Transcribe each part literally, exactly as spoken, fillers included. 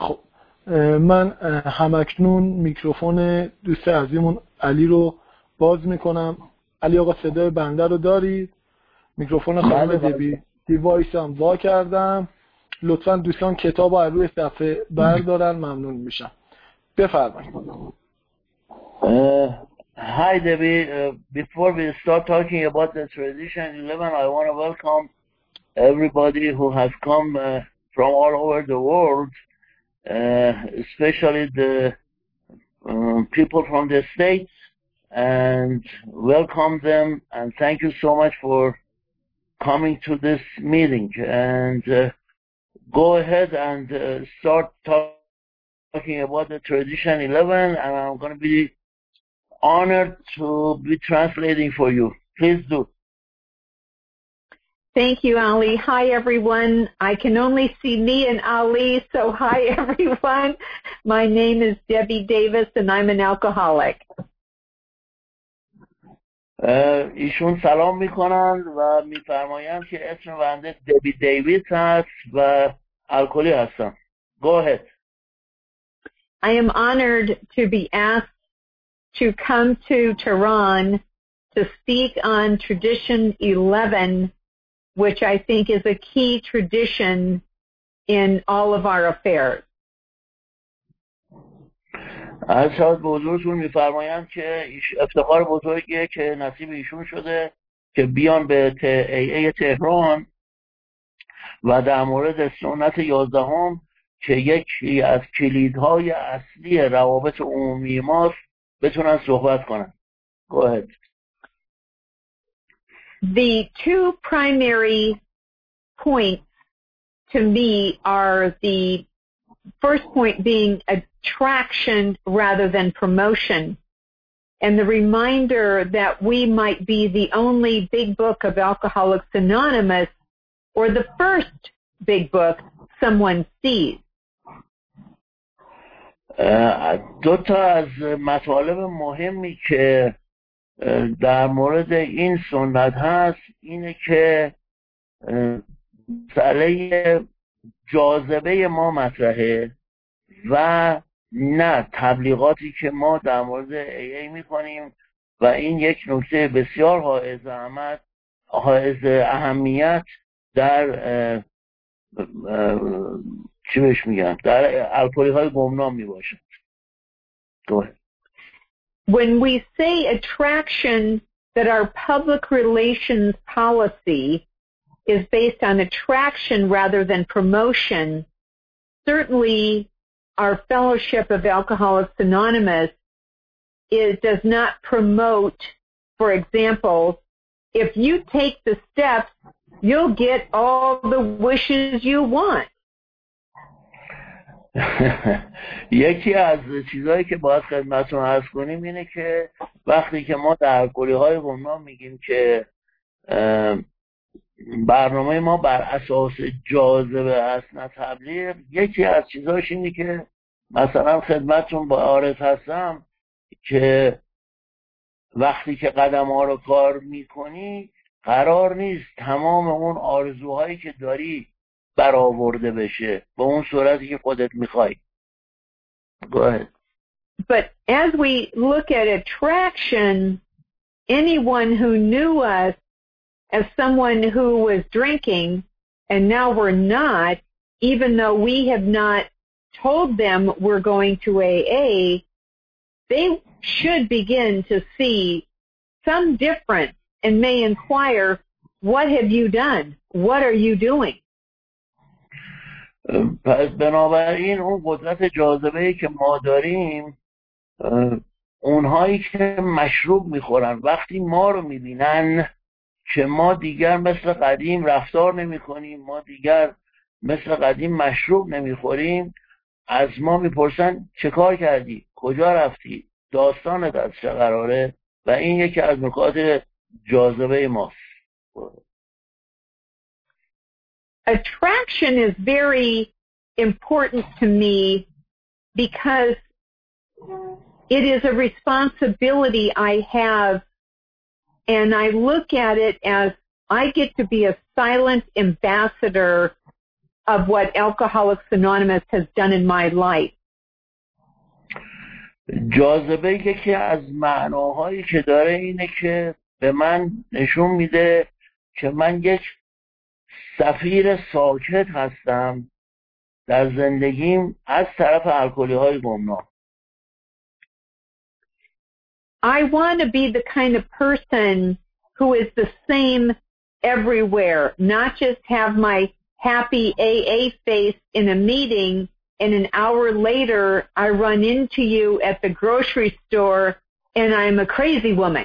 خب من همکنون میکروفون دوست عزیزمون علی رو باز میکنم. علی آقا صدای بنده رو دارید؟ میکروفون خانم دبی دیوایس هم وا کردم. لطفا دوستان کتاب رو از روی صفحه بردارن، ممنون میشم. بفرمایید. Uh, hi Debbie, uh, before we start talking about the tradition eleven, I want to welcome everybody who has come uh, from all over the world, uh, especially the um, people from the States, and welcome them and thank you so much for coming to this meeting. And uh, go ahead and uh, start talk talking about the tradition eleven, and I'm going to be honored to be translating for you. Please do. Thank you, Ali. Hi, everyone. I can only see me and Ali, so hi, everyone. My name is Debbie Davis, and I'm an alcoholic. ایشون سلام میکنند و میفرمایند که اسم بنده دبی دیویس هست و الکلی هستم. Go ahead. I am honored to be asked to come to Tehran to speak on Tradition eleven, which I think is a key tradition in all of our affairs. از شاید به حضورتون میفرمایند که افتخار بزرگیه که نصیب ایشون شده که بیان به ای ای تهران و در مورد سنت یازدهم که یکی از کلیدهای اصلی روابط عمومی ماست بتونن صحبت کنن. Go ahead. The two primary points to me are the first point being attraction rather than promotion, and the reminder that we might be the only big book of Alcoholics Anonymous or the first big book someone sees. دو تا از مطالب مهمی که در مورد این سنت هست اینه که مسئله جاذبه ما مطرحه و نه تبلیغاتی که ما در مورد ای ای میکنیم و این یک نکته بسیار حائز اهمیت حائز اهمیت در چی بهش میگن در الکلی های گمنام میباشد. When we say attraction, that our public relations policy is based on attraction rather than promotion, certainly our Fellowship of Alcoholics Anonymous is, does not promote, for example, if you take the steps, you'll get all the wishes you want. یکی از چیزهایی که باید خدمتتون عرض کنیم اینه که وقتی که ما در الکلی های گمنام میگیم که برنامه ما بر اساس جاذبه است نه تبلیغ، یکی از چیزهاش اینه که مثلا خدمتتون با عارض هستم که وقتی که قدم ها رو کار میکنی قرار نیست تمام اون آرزوهایی که داری برآورده بشه به اون صورتی که خودت میخوای. Go ahead. But as we look at attraction, anyone who knew us as someone who was drinking and now we're not, even though we have not told them we're going to A A, they should begin to see some difference and may inquire, what have you done? What are you doing? پس بنابراین اون قدرت جاذبه‌ای که ما داریم، اونهایی که مشروب میخورن وقتی ما رو میبینن که ما دیگر مثل قدیم رفتار نمی کنیم، ما دیگر مثل قدیم مشروب نمیخوریم، از ما میپرسن چه کار کردی؟ کجا رفتی؟ داستانت از چه قراره؟ و این یکی از نکات جاذبه ماست. Attraction is very important to me because it is a responsibility I have, and I look at it as I get to be a silent ambassador of what Alcoholics Anonymous has done in my life. جاذبه یکی از معناهایی که داره اینه که به من نشون میده که من یک سفیر ساکت هستم در زندگیم از طرف الکلی های گمنام. I want to be the kind of person who is the same everywhere, not just have my happy A A face in a meeting and an hour later I run into you at the grocery store and I'm a crazy woman.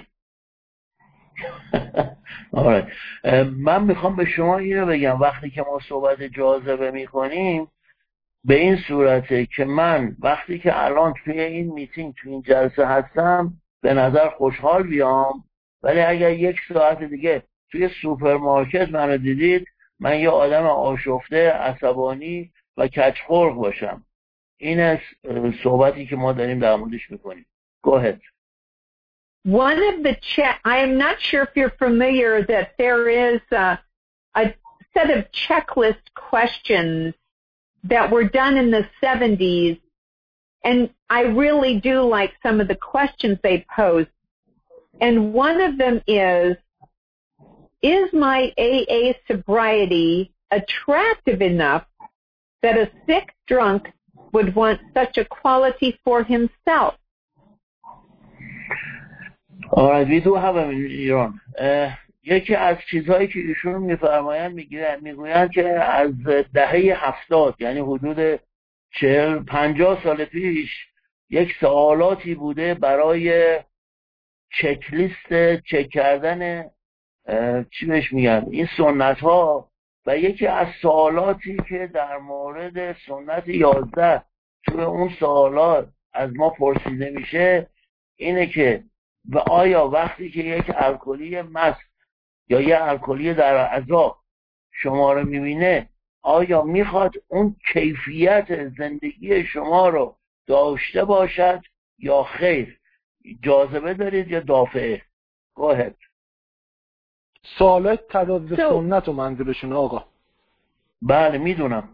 آره. من میخوام به شما اینو بگم وقتی که ما صحبت جاذبه میکنیم به این صورته که من وقتی که الان توی این میتینگ توی این جلسه هستم به نظر خوشحال بیام، ولی اگر یک ساعت دیگه توی سوپرمارکت منو دیدید من یه آدم آشفته، عصبانی و کج‌خلق باشم. این صحبتی که ما داریم در موردش میکنیم. Go ahead. One of the check, I am not sure if you're familiar that there is a, a set of checklist questions that were done in the seventies, and I really do like some of the questions they pose. And one of them is, is my A A sobriety attractive enough that a sick drunk would want such a quality for himself? All right, we do have them in Iran. Uh, یکی از چیزهایی که ایشون میفرمایند میگیرن میگویند که از دهه هفتاد یعنی حدود چهل پنجاه سال پیش یک سوالاتی بوده برای چکلیست چک کردن چی بهش میگن این سنت ها، و یکی از سوالاتی که در مورد سنت یازده توی اون سوالات از ما پرسیده میشه اینه که و آیا وقتی که یک الکلی مست یا یک الکلی در اعضا شما رو میبینه آیا میخواد اون کیفیت زندگی شما رو داشته باشد یا خیر؟ جاذبه دارید یا دافعه؟ Go ahead. سوالات تضاد so, سنت و منظورشون آقا. بله میدونم.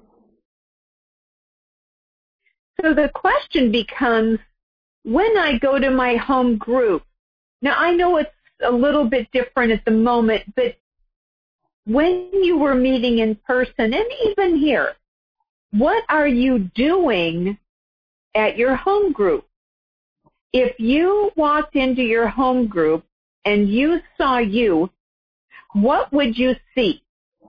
So the question becomes, when I go to my home group, now I know it's a little bit different at the moment, but when you were meeting in person and even here, what are you doing at your home group? If you walked into your home group and you saw you, what would you see?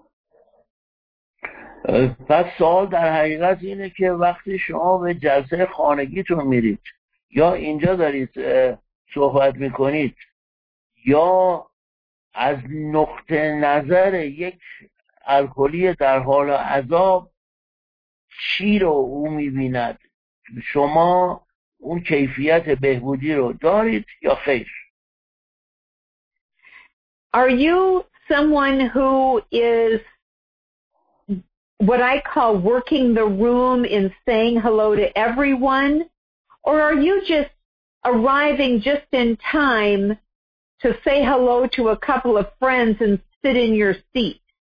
پس سوال در حقیقت اینه که وقتی شما به جلسه خانگیتون میرید یا اینجا دارید صحبت میکنید یا از نقطه نظر یک الکلی در حال عذاب چی رو او میبیند؟ شما اون کیفیت بهبودی رو دارید یا خیر؟ Are you someone who is what I call working the room in saying hello to everyone, or are you just arriving just in time to say hello to a couple of friends and sit in your seat?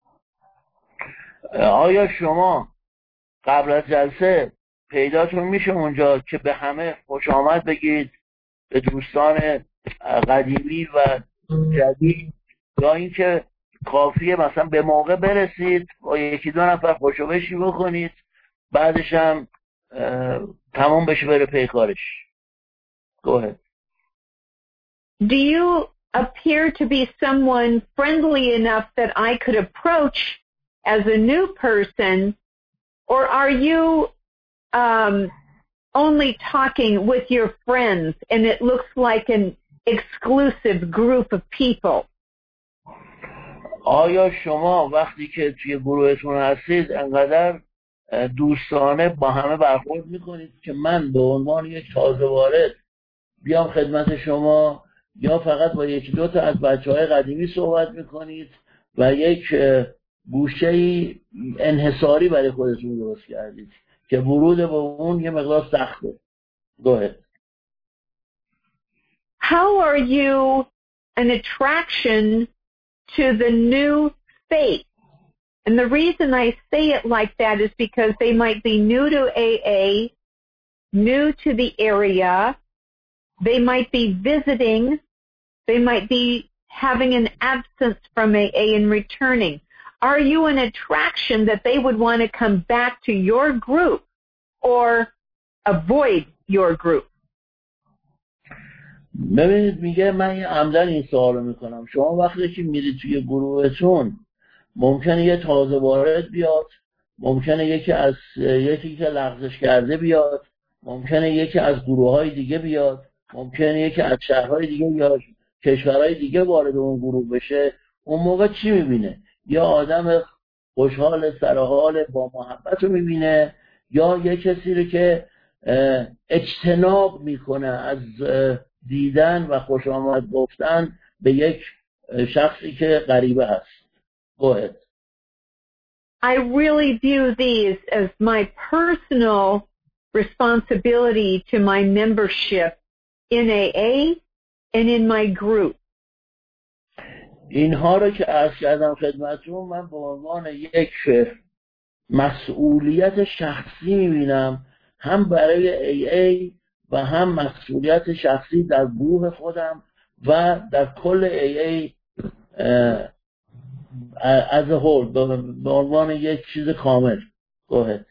آیا شما قبل از جلسه پیداتون میشه اونجا که به همه خوش آمد بگید، به دوستان قدیمی و جدید، یا اینکه کافیه مثلا به موقع برسید با یکی دو نفر خوشوبشی بکنید بعدش هم تمام بشه بره پی کارش؟ Go ahead. Do you appear to be someone friendly enough that I could approach as a new person, or are you um, only talking with your friends and it looks like an exclusive group of people? آیا شما وقتی که توی گروهتون هستید انقدر دوستانه با همه برخورد میکنید که من به عنوان یک تازه وارد بیام خدمت شما، یا فقط با یکی دو تا از بچه‌های قدیمی صحبت میکنید و یک گوشه‌ای انحصاری برای خودتون درست کردید که ورود به اون یه مقدار سخته؟ Go ahead. How are you an attraction to the new faith? And the reason I say it like that is because they might be new to A A, new to the area. They might be visiting. They might be having an absence from A A and returning. Are you an attraction that they would want to come back to your group or avoid your group? ببینید میگه من عمدن این سوالو میکنم. شما وقتی که میرید توی گروهتون ممکنه یه تازه وارد بیاد، ممکنه یکی از یکی که لغزش کرده بیاد، ممکنه یکی از گروه‌های دیگه بیاد، ممکنه یکی از شهرهای دیگه یا کشورهای دیگه وارد اون گروه بشه. اون موقع چی میبینه؟ یا آدم خوشحال سرحال با محبت رو میبینه، یا یه کسی رو که اجتناب میکنه از دیدن و خوش آمد گفتن به یک شخصی که غریبه هست. Go ahead. I really view these as my personal responsibility to my membership in A A and in my group. اینها رو که عرض کردم خدمتتون من به عنوان یک مسئولیت شخصی میبینم، هم برای ای ای و هم مسئولیت شخصی در گروه خودم و در کل ای ای as a whole، به عنوان یک چیز کامل. Go ahead.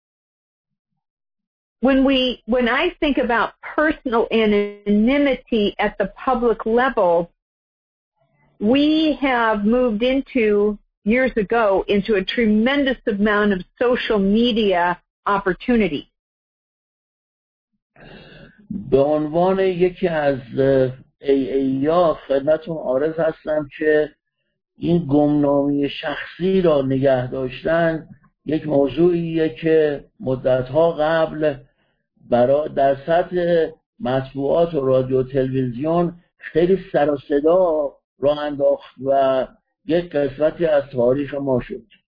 When we, when I think about personal anonymity at the public level, we have moved into, years ago, into a tremendous amount of social media opportunity. به عنوان یکی از ای ای یا خدمتون عارض هستم که این گمنامی شخصی را نگه داشتن یک موضوعیه که مدتها قبل برای در سطح مطبوعات و رادیو تلویزیون خیلی سر و صدا راه انداخت و یک قسمتی از تاریخ ما شد.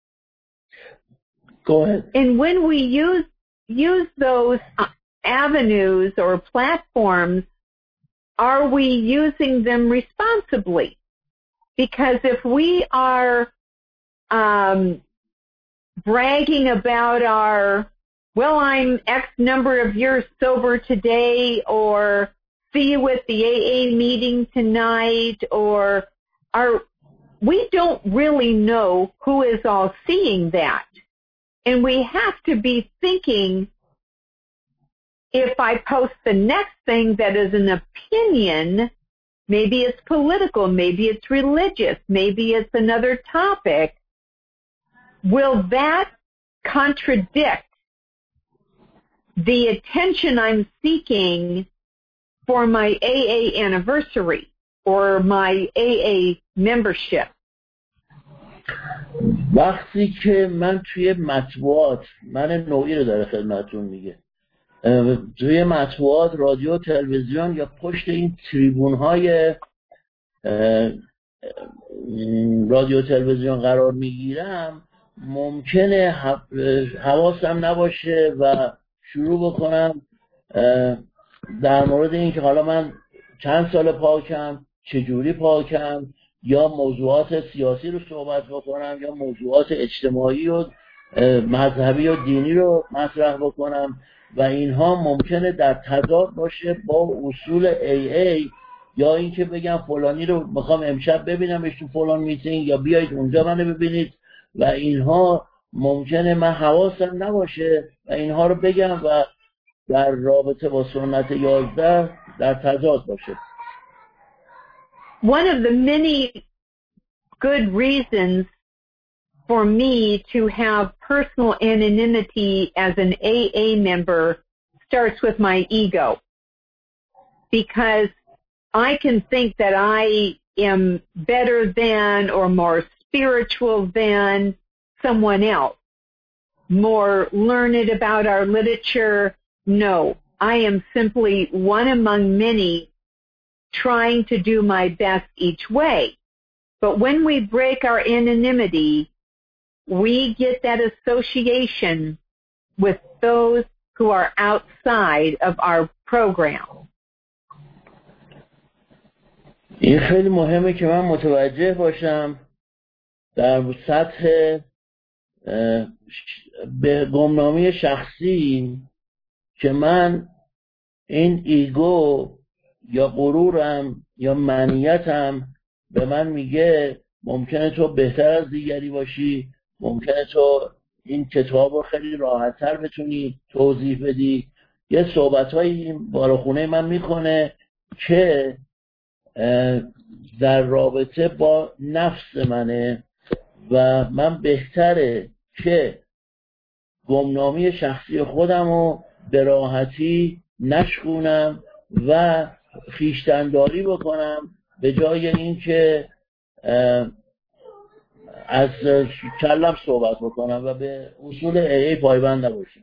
Go ahead. And when we use use those avenues or platforms, are we using them responsibly? Because if we are um, bragging about our, well, I'm X number of years sober today, or see you at the A A meeting tonight, or are, we don't really know who is all seeing that. And we have to be thinking, if I post the next thing that is an opinion, maybe it's political, maybe it's religious, maybe it's another topic, will that contradict the attention I'm seeking for my A A anniversary or my A A membership? وقتی که من توی مطبوعات، من نوعی رو داره خدمتون میگه، توی مطبوعات، رادیو، تلویزیون یا پشت این تریبون های رادیو تلویزیون قرار میگیرم، ممکنه حواسم نباشه و شروع بکنم در مورد این که حالا من چند سال پاکم، چجوری پاکم، یا موضوعات سیاسی رو صحبت بکنم، یا موضوعات اجتماعی و مذهبی و دینی رو مطرح بکنم و اینها ممکنه در تضاد باشه با اصول ای ای، یا اینکه بگم فلانی رو میخوام امشب ببینمش تو فلان میتینگ، یا بیایید اونجا منو ببینید، و اینها ممکنه من حواسم نباشه و اینها رو بگم و در رابطه با سنت یازده در تضاد باشه. One of the many good reasons for me to have personal anonymity as an A A member starts with my ego. Because I can think that I am better than or more spiritual than someone else, more learned about our literature. No, I am simply one among many trying to do my best each way. But when we break our anonymity, we get that association with those who are outside of our program. این خیلی مهمه که من متوجه باشم در سطح به گمنامی شخصی که من این ایگو یا غرورم یا منیتم به من میگه ممکنه تو بهتر از دیگری باشی، ممکنه تو این کتاب رو خیلی راحت‌تر بتونی توضیح بدی. یه صحبت‌هایی این بالاخونه من میکنه که در رابطه با نفس منه و من بهتره که گمنامی شخصی خودم رو به راحتی نشکونم و خویشتن‌داری بکنم به جای اینکه از کلم صحبت بکنم و به اصول ای ای پایبند نباشم.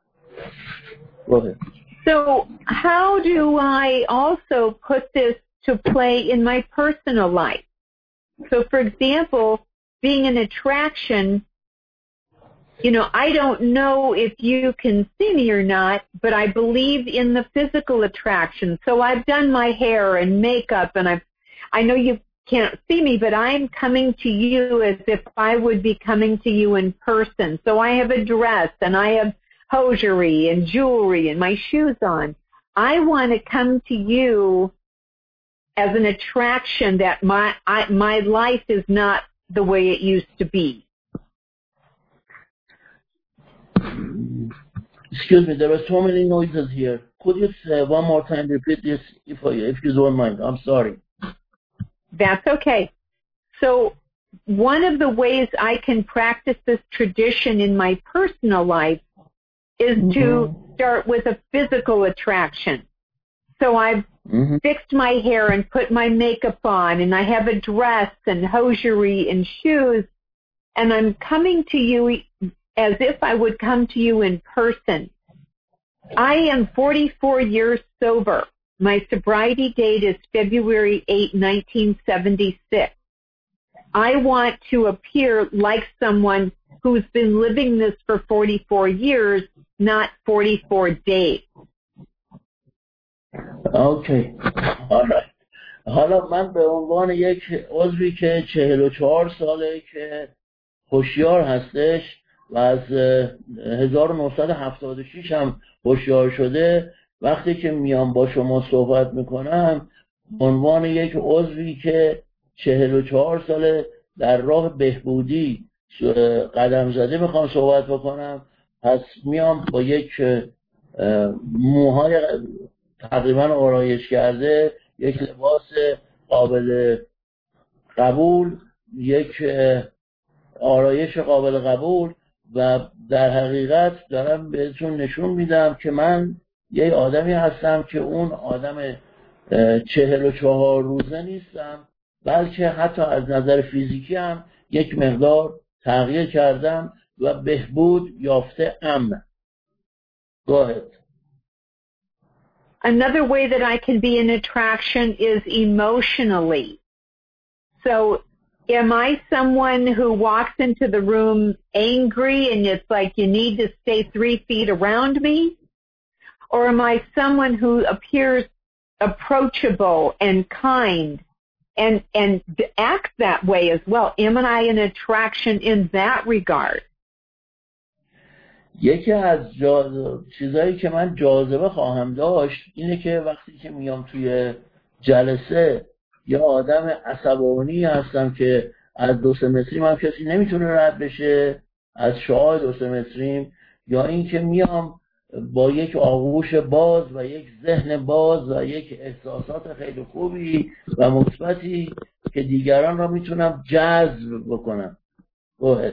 So how do I also put this to play in my personal life? So for example, being an attraction, you know, I don't know if you can see me or not, but I believe in the physical attraction. So I've done my hair and makeup, and I've, I know you can't see me, but I'm coming to you as if I would be coming to you in person. So I have a dress, and I have hosiery and jewelry and my shoes on. I want to come to you as an attraction that my I, my life is not the way it used to be. Excuse me, there are so many noises here. Could you say one more time repeat this if, if you don't mind? I'm sorry. That's okay. So one of the ways I can practice this tradition in my personal life is mm-hmm. to start with a physical attraction. So I've mm-hmm. fixed my hair and put my makeup on, and I have a dress and hosiery and shoes, and I'm coming to you as if I would come to you in person. I am forty-four years sober. My sobriety date is February eighth, nineteen seventy-six. I want to appear like someone who's been living this for forty-four years, not forty-four days. Okay. All right. حالا من به عنوان یک عضوی که چهل و چهار ساله که هوشیار هستش و از هزار و نهصد و هفتاد و شش هم هوشیار شده، وقتی که میام با شما صحبت میکنم عنوان یک عضوی که چهل و چهار ساله در راه بهبودی قدم زده میخوام صحبت بکنم. پس میام با یک موهای تقریبا آرایش کرده، یک لباس قابل قبول، یک آرایش قابل قبول و در حقیقت دارم بهتون نشون میدم که من یه آدمی هستم که اون آدم چهل و چهار روزه نیستم، بلکه حتی از نظر فیزیکی هم یک مقدار تغییر کردم و بهبود یافته ام. Go ahead. Another way that I can be an attraction is emotionally. So am I someone who walks into the room angry and it's like you need to stay three feet around me? Or am I someone who appears approachable and kind and and acts that way as well? Am I an attraction in that regard? یکی از جاز... چیزایی که من جاذبه خواهم داشت اینه که وقتی که میام توی جلسه یا آدم عصبانی هستم که از دو سه متریم هم کسی نمیتونه رد بشه، از شعاع دو سه متریم، یا اینکه میام با یک آغوش باز و یک ذهن باز و یک احساسات خیلی خوبی و مثبتی که دیگران را میتونم جذب بکنم. Go ahead.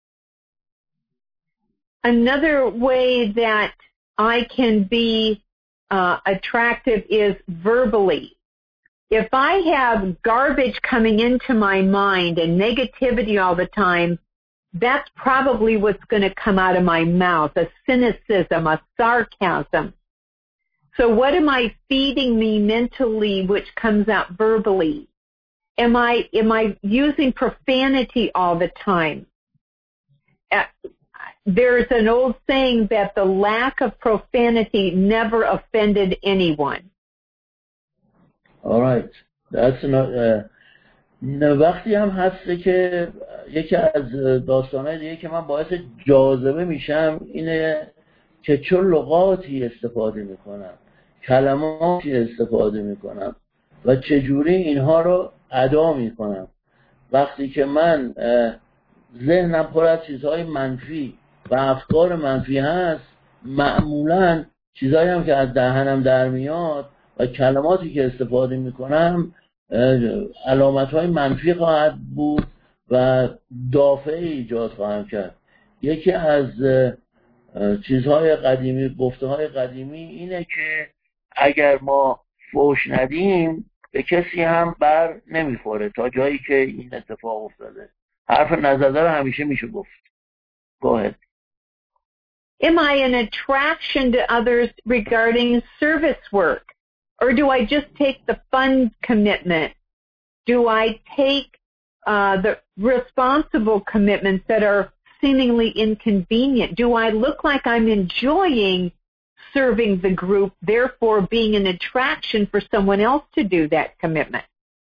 Another way that I can be uh, attractive is verbally. If I have garbage coming into my mind and negativity all the time, that's probably what's going to come out of my mouth, a cynicism, a sarcasm. So what am I feeding me mentally which comes out verbally? Am I, am I using profanity all the time? Uh, There's an old saying that the lack of profanity never offended anyone. All right. That's not, uh, وقتی هم هسته که یکی از داستانهای دیگه که من باعث جاذبه میشم اینه که چه لغاتی استفاده میکنم، کلماتی استفاده میکنم و چجوری اینها رو ادا میکنم. وقتی که من ذهنم پر از چیزهای منفی و افکار منفی هست، معمولاً چیزهایی هم که از دهنم در میاد و کلماتی که استفاده میکنم علامتهای منفی خواهد بود و دافعه ایجاد خواهم کرد. یکی از چیزهای قدیمی، گفته‌های قدیمی اینه که اگر ما فحش ندیم به کسی هم بر نمیخوره تا جایی که این اتفاق افتاده. حرف نزده رو همیشه میشه گفت. Go ahead. Am I an attraction to others regarding service work? Or do I just take the fund commitment? Do I take uh, the responsible commitments that are seemingly inconvenient? Do I look like I'm enjoying serving the group, therefore being an attraction for someone else to do that commitment?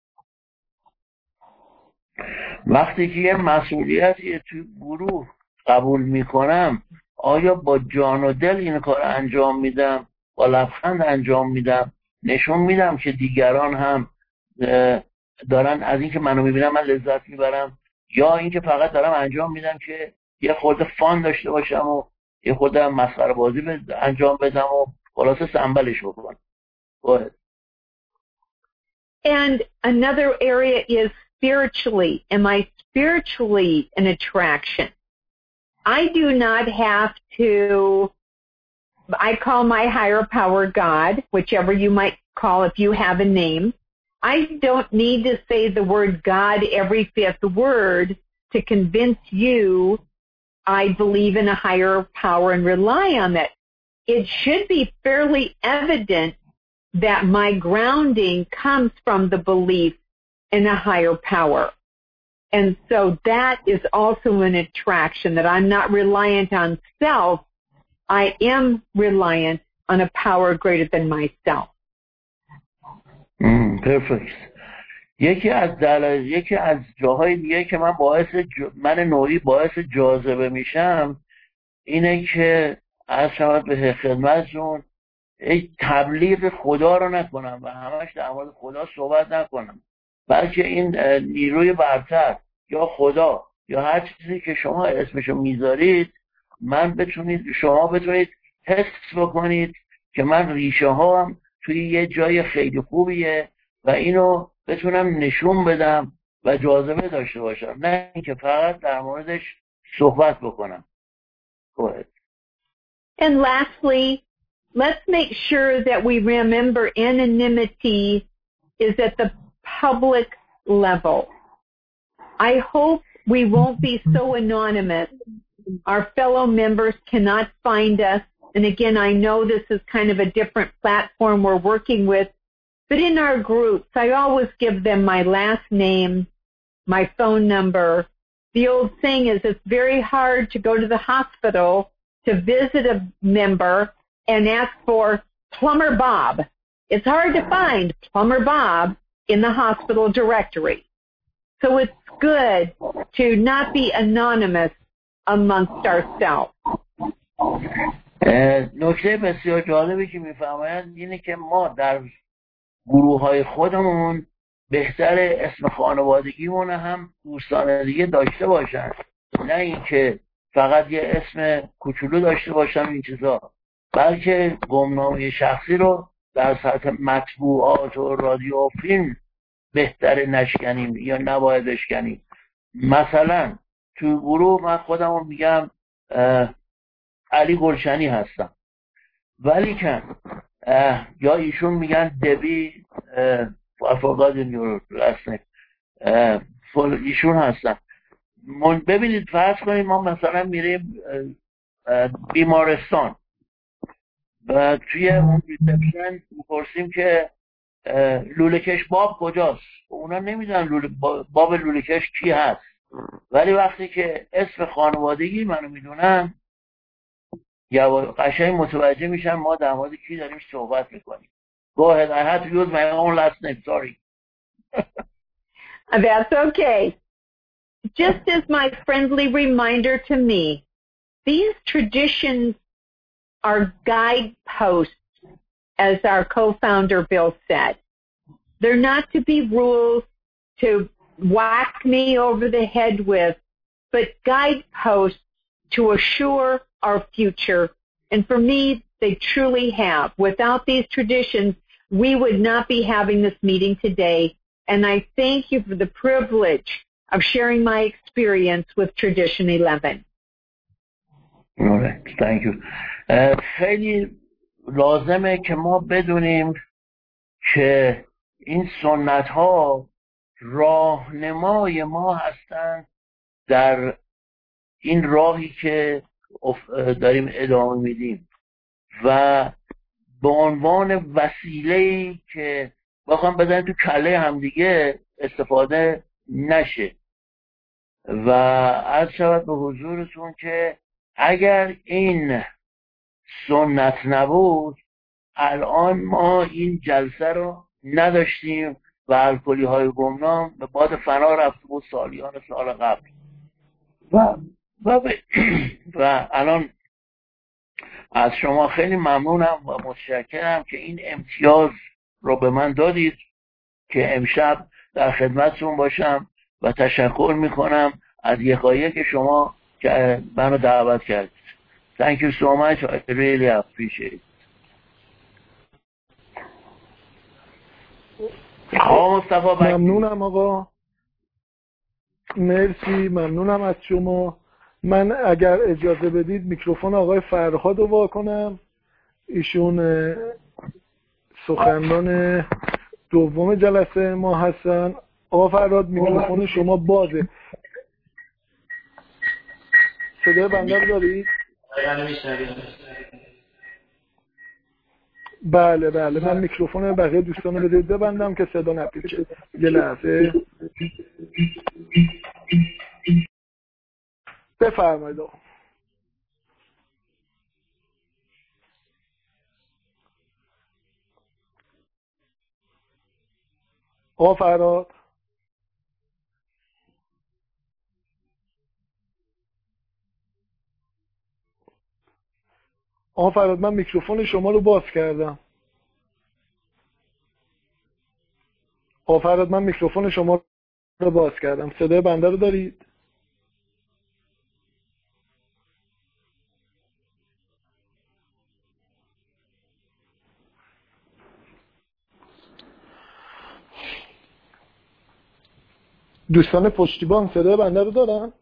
وقتی که یه مسئولیتی تو گروه قبول میکنم، آیا با جان و دل این کار انجام میدم، با لبخند انجام میدم، نشون میدم که دیگران هم دارن از این که منو میبینم من لذت میبرم، یا اینکه فقط دارم انجام میدم که یه خورده فان داشته باشم و یه خورده مسخره بازی انجام بدم و خلاصه سنبلش بکنم. باید. And another area is spiritually. Am I spiritually an attraction? I do not have to, I call my higher power God, whichever you might call if you have a name. I don't need to say the word God every fifth word to convince you I believe in a higher power and rely on that. It should be fairly evident that my grounding comes from the belief in a higher power. And so that is also an attraction, that I'm not reliant on self. I am reliant on a power greater than myself. Mm, perfect. یکی از دلایل، یکی از جاهای دیگه که من باعث ج... من نوعی باعث جاذبه میشم اینه که از شما به خدمتتون یک تبلیغ خدا رو نکنم و همش در مورد خدا صحبت نکنم، بلکه این نیروی برتر یا خدا یا هر چیزی که شما اسمشو میذارید من بتونید شما بتونید حس بکنید که من ریشه هام توی یه جای خیلی خوبیه و اینو بتونم نشون بدم و جاذبه داشته باشم، نه اینکه فقط در موردش صحبت بکنم. باید. And lastly, let's make sure that we remember anonymity is at the public level. I hope we won't be so anonymous. Our fellow members cannot find us. And again, I know this is kind of a different platform we're working with, but in our groups, I always give them my last name, my phone number. The old saying is it's very hard to go to the hospital to visit a member and ask for Plumber Bob. It's hard to find Plumber Bob in the hospital directory. So it's good to not be anonymous amongst ourselves. نکته بسیار جالبی که میفرمایند اینه که ما در گروه های خودمون بهتر اسم خانوادگیمون هم دوستان دیگه داشته باشن، نه اینکه فقط یه اسم کوچولو داشته باشن این چیزا، بلکه گمنامه شخصی رو در سطح مطبوعات و رادیو و فیلم بهتر نشکنیم یا نباید بشکنیم. مثلا تو گروه من خودمو میگم علی گلشنی هستم، ولی که یا ایشون میگن دبی افاقاد ایشون هستن. ببینید فرض کنید ما مثلا میریم بیمارستان و توی اون ریسپشن میپرسیم که لوله‌کش باب کجاست، اونا نمیدونن لوله باب لوله‌کش کی هست، ولی وقتی که اسم خانوادگی منو میدونن یا قشنگ متوجه میشن ما در مورد کی داریم صحبت میکنیم. Go ahead, I had to use my own last name, sorry. That's okay. Just as my friendly reminder to me, these traditions are guideposts, as our co-founder Bill said. They're not to be rules to whack me over the head with, but guideposts to assure our future. And for me, they truly have. Without these traditions, we would not be having this meeting today. And I thank you for the privilege of sharing my experience with Tradition eleven. All right, thank you. خیلی لازمه که ما بدونیم که این سنت ها راهنمای ما هستند در این راهی که داریم ادامه میدیم و به عنوان وسیله‌ای که بخوام بزنیم تو کله همدیگه استفاده نشه. و عرض شود به حضورتون که اگر این سنت نبود الان ما این جلسه رو نداشتیم و الکلی های گمنام به باد فنا رفت بود سالیان سال قبل و و, و الان از شما خیلی ممنونم و متشکرم که این امتیاز رو به من دادید که امشب در خدمتتون باشم و تشکر میکنم از یکایی که شما که منو دعوت کردید. Thank you so much. I really appreciate it. آقا مصطفی ممنونم آقا، مرسی، ممنونم از شما. من اگر اجازه بدید میکروفون آقای فرهاد رو وا کنم، ایشون سخنران دوم جلسه ما هستن. آقا فرهاد میکروفون شما بازه. صدای بنده رو دارید؟ بله بله، من میکروفون بقیه دوستان رو بدید ببندم که صدا نپیچه. یه لحظه بفرمایید آقا. آقا فرهاد آقا فرهاد من میکروفون شما رو باز کردم. آقا فرهاد من میکروفون شما رو باز کردم. صدای بنده رو دارید؟ دوستان پشتیبان صدای بنده رو دارن؟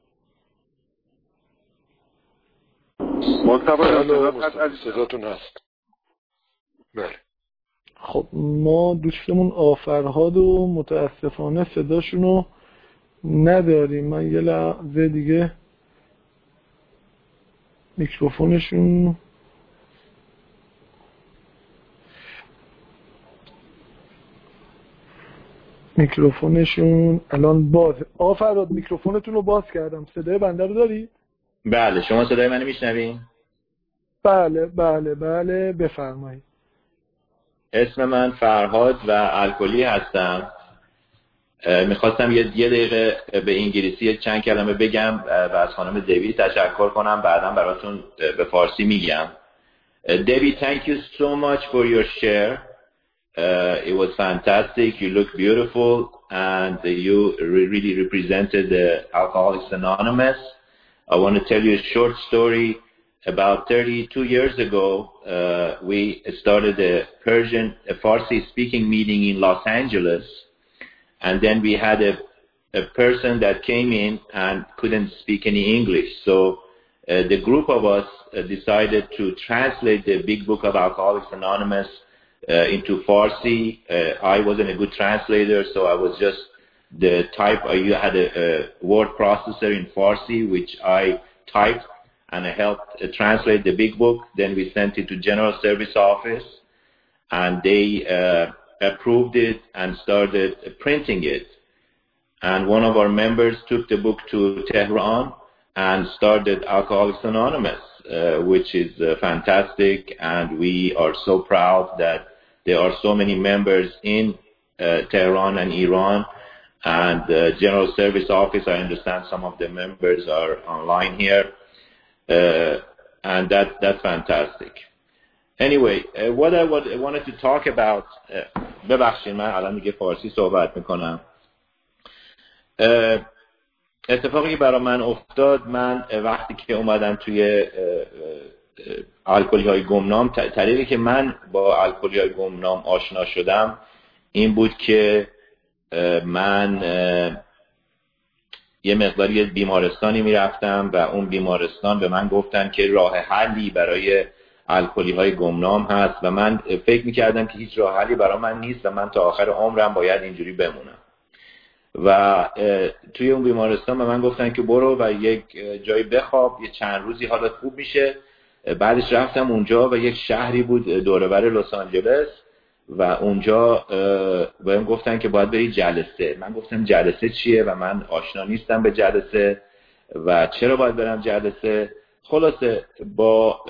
مصطفی صداتون هست. بله. خب ما دوستمون آفرهاد و متاسفانه صداشون رو نداریم. من یه لحظه دیگه میکروفونشون میکروفونشون الان بازه. آفرهاد میکروفونتون رو باز کردم. صدای بنده رو دارید؟ بله. شما صدای منو میشنوین؟ بله بله بله بفرمایید. اسم من فرهاد و الکلی هستم. میخواستم یه دقیقه به انگلیسی چند کلمه بگم و از خانم دیوی تشکر کنم، بعدم براتون به فارسی میگم. Debbie, thank you so much for your share. Uh, it was fantastic. You look beautiful and you really represented the Alcoholics Anonymous. I want to tell you a short story. About thirty-two years ago, uh, we started a Persian, a Farsi-speaking meeting in Los Angeles, and then we had a, a person that came in and couldn't speak any English. So uh, the group of us uh, decided to translate the big book of Alcoholics Anonymous uh, into Farsi. Uh, I wasn't a good translator, so I was just the type. I had a, a word processor in Farsi, which I typed, and I helped uh, translate the big book. Then we sent it to General Service Office, and they uh, approved it and started uh, printing it. And one of our members took the book to Tehran and started Alcoholics Anonymous, uh, which is uh, fantastic, and we are so proud that there are so many members in uh, Tehran and Iran. and uh, General Service Office. I understand some of the members are online here, uh, and that that's fantastic. Anyway, uh, what I, what I wanted to talk about, ببخشید من الان دیگه فارسی صحبت میکنم. اتفاقی که برای من افتاد، من وقتی که اومدم توی الکلی های گمنام، طریقی که من با الکلی های گمنام آشنا شدم این بود که من یه مقداری بیمارستانی میرفتم و اون بیمارستان به من گفتن که راه حلی برای الکلی های گمنام هست و من فکر میکردم که هیچ راه حلی برای من نیست و من تا آخر عمرم باید اینجوری بمونم. و توی اون بیمارستان به من گفتن که برو و یک جایی بخواب، یه چند روزی حالت خوب میشه. بعدش رفتم اونجا و یک شهری بود دور و بر لس آنجلس و اونجا بهم گفتن که باید بری جلسه. من گفتم جلسه چیه و من آشنا نیستم به جلسه و چرا باید برم جلسه. خلاصه با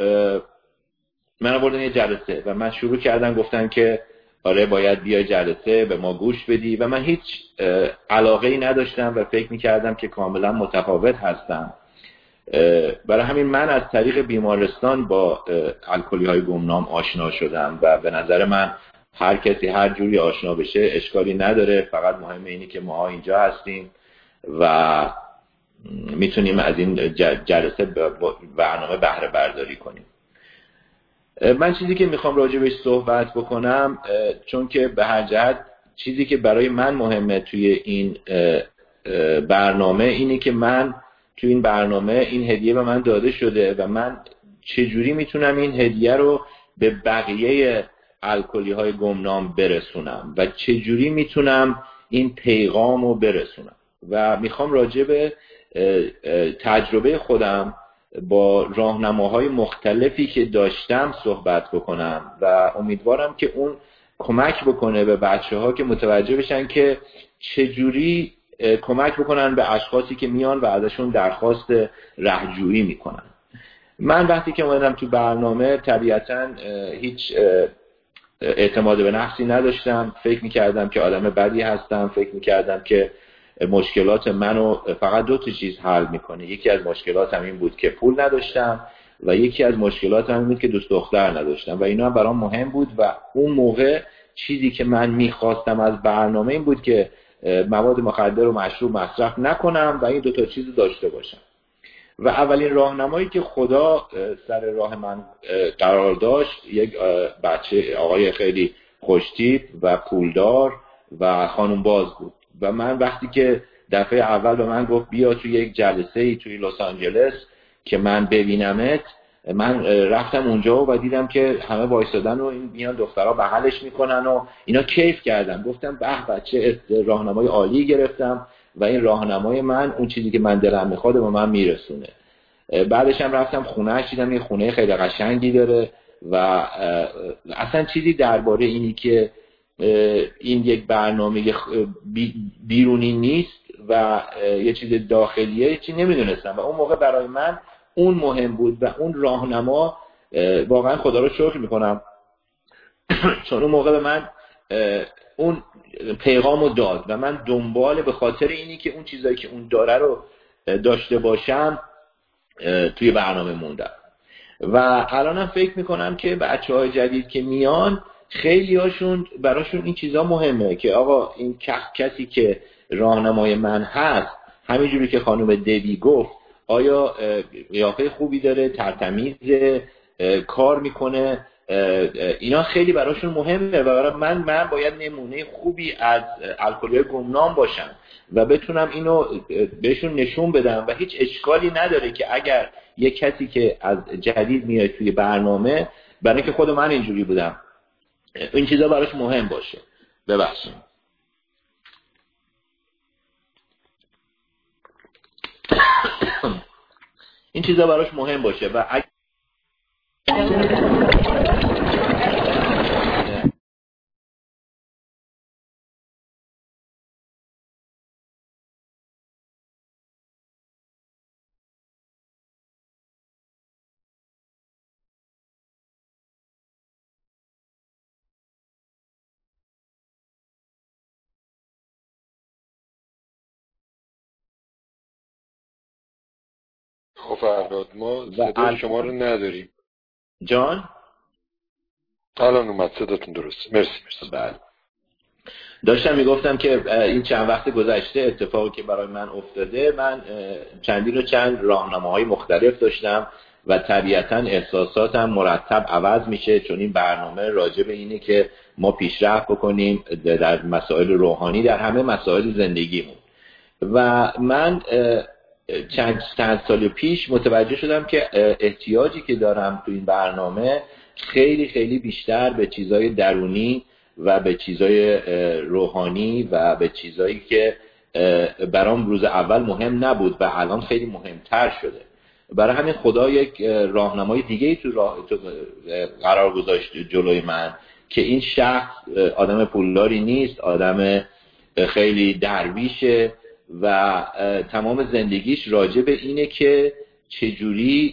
من بردن یه جلسه و من شروع کردم گفتن که آره باید بیای جلسه، به ما گوش بدی و من هیچ علاقه‌ای نداشتم و فکر می‌کردم که کاملا متفاوت هستم. برای همین من از طریق بیمارستان با الکلی‌های گمنام آشنا شدم و به نظر من هر کسی هر جوری آشنا بشه اشکالی نداره، فقط مهم اینه که ما اینجا هستیم و میتونیم از این جلسه برنامه بهره برداری کنیم. من چیزی که میخوام راجع بهش صحبت بکنم، چون که به هر جهت چیزی که برای من مهمه توی این برنامه اینه که من توی این برنامه این هدیه به من داده شده و من چجوری میتونم این هدیه رو به بقیه الکلی های گمنام برسونم و چجوری میتونم این پیغام رو برسونم و میخوام راجع به تجربه خودم با راهنماهای مختلفی که داشتم صحبت بکنم و امیدوارم که اون کمک بکنه به بچه ها که متوجه بشن که چجوری کمک بکنن به اشخاصی که میان و ازشون درخواست رهجویی میکنن. من وقتی که اومدم تو برنامه طبیعتاً هیچ اعتماد به نفسی نداشتم، فکر میکردم که آدم بدی هستم، فکر میکردم که مشکلات منو فقط دو تا چیز حل میکنه. یکی از مشکلاتم این بود که پول نداشتم و یکی از مشکلاتم این بود که دوست دختر نداشتم و اینا هم برام مهم بود و اون موقع چیزی که من میخواستم از برنامه این بود که مواد مخدر و مشروب مصرف نکنم و این دو تا چیز داشته باشم. و اولین راهنمایی که خدا سر راه من قرار داشت یک بچه آقای خیلی خوشتیپ و پولدار و خانم باز بود و من وقتی که دفعه اول به من گفت بیا توی یک جلسه ای توی لس آنجلس که من ببینمت، من رفتم اونجا و دیدم که همه وایسادن و این میان دخترها بغلش میکنن و اینا. کیف کردم، گفتم به بچه راهنمای عالی گرفتم و این راهنمای من اون چیزی که من دلم میخواد به من میرسونه. بعدش هم رفتم خونه‌اش، دیدم یه خونه خیلی قشنگی داره و اصلا چیزی درباره اینی که این یک برنامه بیرونی نیست و یه چیز داخلیه چی نمیدونستم و اون موقع برای من اون مهم بود و اون راهنما واقعا خدا رو شکر میکنم چون اون موقع به من اون پیغامو داد و من دنبال به خاطر اینی که اون چیزایی که اون داره رو داشته باشم توی برنامه موندم. و الانم فکر میکنم که بچه‌های جدید که میان خیلی هاشون براشون این چیزا مهمه که آقا این کسی که راهنمای من هست همینجوری که خانم دیوی گفت آیا قیافه خوبی داره، ترتمیز کار میکنه، اینا خیلی براشون مهمه و برای من من باید نمونه خوبی از الکلی‌های گمنام باشم و بتونم اینو بهشون نشون بدم و هیچ اشکالی نداره که اگر یک کسی که از جدید میاد توی برنامه، برای اینکه خود من اینجوری بودم، این چیزا براش مهم باشه. ببخشید این چیزا براش مهم باشه و اگر خب فرهاد ما صدای شما رو نداریم. جان الان اومد صداتون درسته. مرسی مرسی. بله داشتم میگفتم که این چند وقت گذشته اتفاقی که برای من افتاده، من چندین و چند راهنماهای مختلف داشتم و طبیعتاً احساساتم مرتب عوض میشه، چون این برنامه راجع به اینه که ما پیشرفت بکنیم در مسائل روحانی، در همه مسائل زندگیمون. و من چند چند سال پیش متوجه شدم که احتیاجی که دارم تو این برنامه خیلی خیلی بیشتر به چیزای درونی و به چیزای روحانی و به چیزایی که برام روز اول مهم نبود و الان خیلی مهمتر شده. برای همین خدا یک راهنمای دیگه تو راه تو قرار گذاشت جلوی من که این شخص آدم پولداری نیست، آدم خیلی درویشه و تمام زندگیش راجع به اینه که چجوری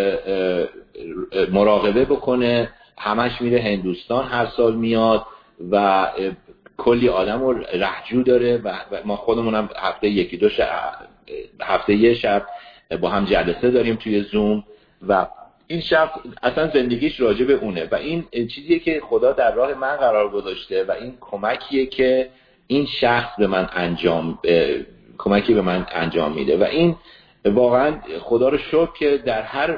مراقبه بکنه. همش میره هندوستان، هر سال میاد و کلی آدم رو رهجو داره و ما خودمونم هفته یکی دو شب هفته یه شب با هم جلسه داریم توی زوم و این شخص اصلا زندگیش راجع به اونه و این چیزیه که خدا در راه من قرار گذاشته و این کمکیه که این شخص به من انجام کمکی به من انجام میده و این واقعا خدا رو شکر که در هر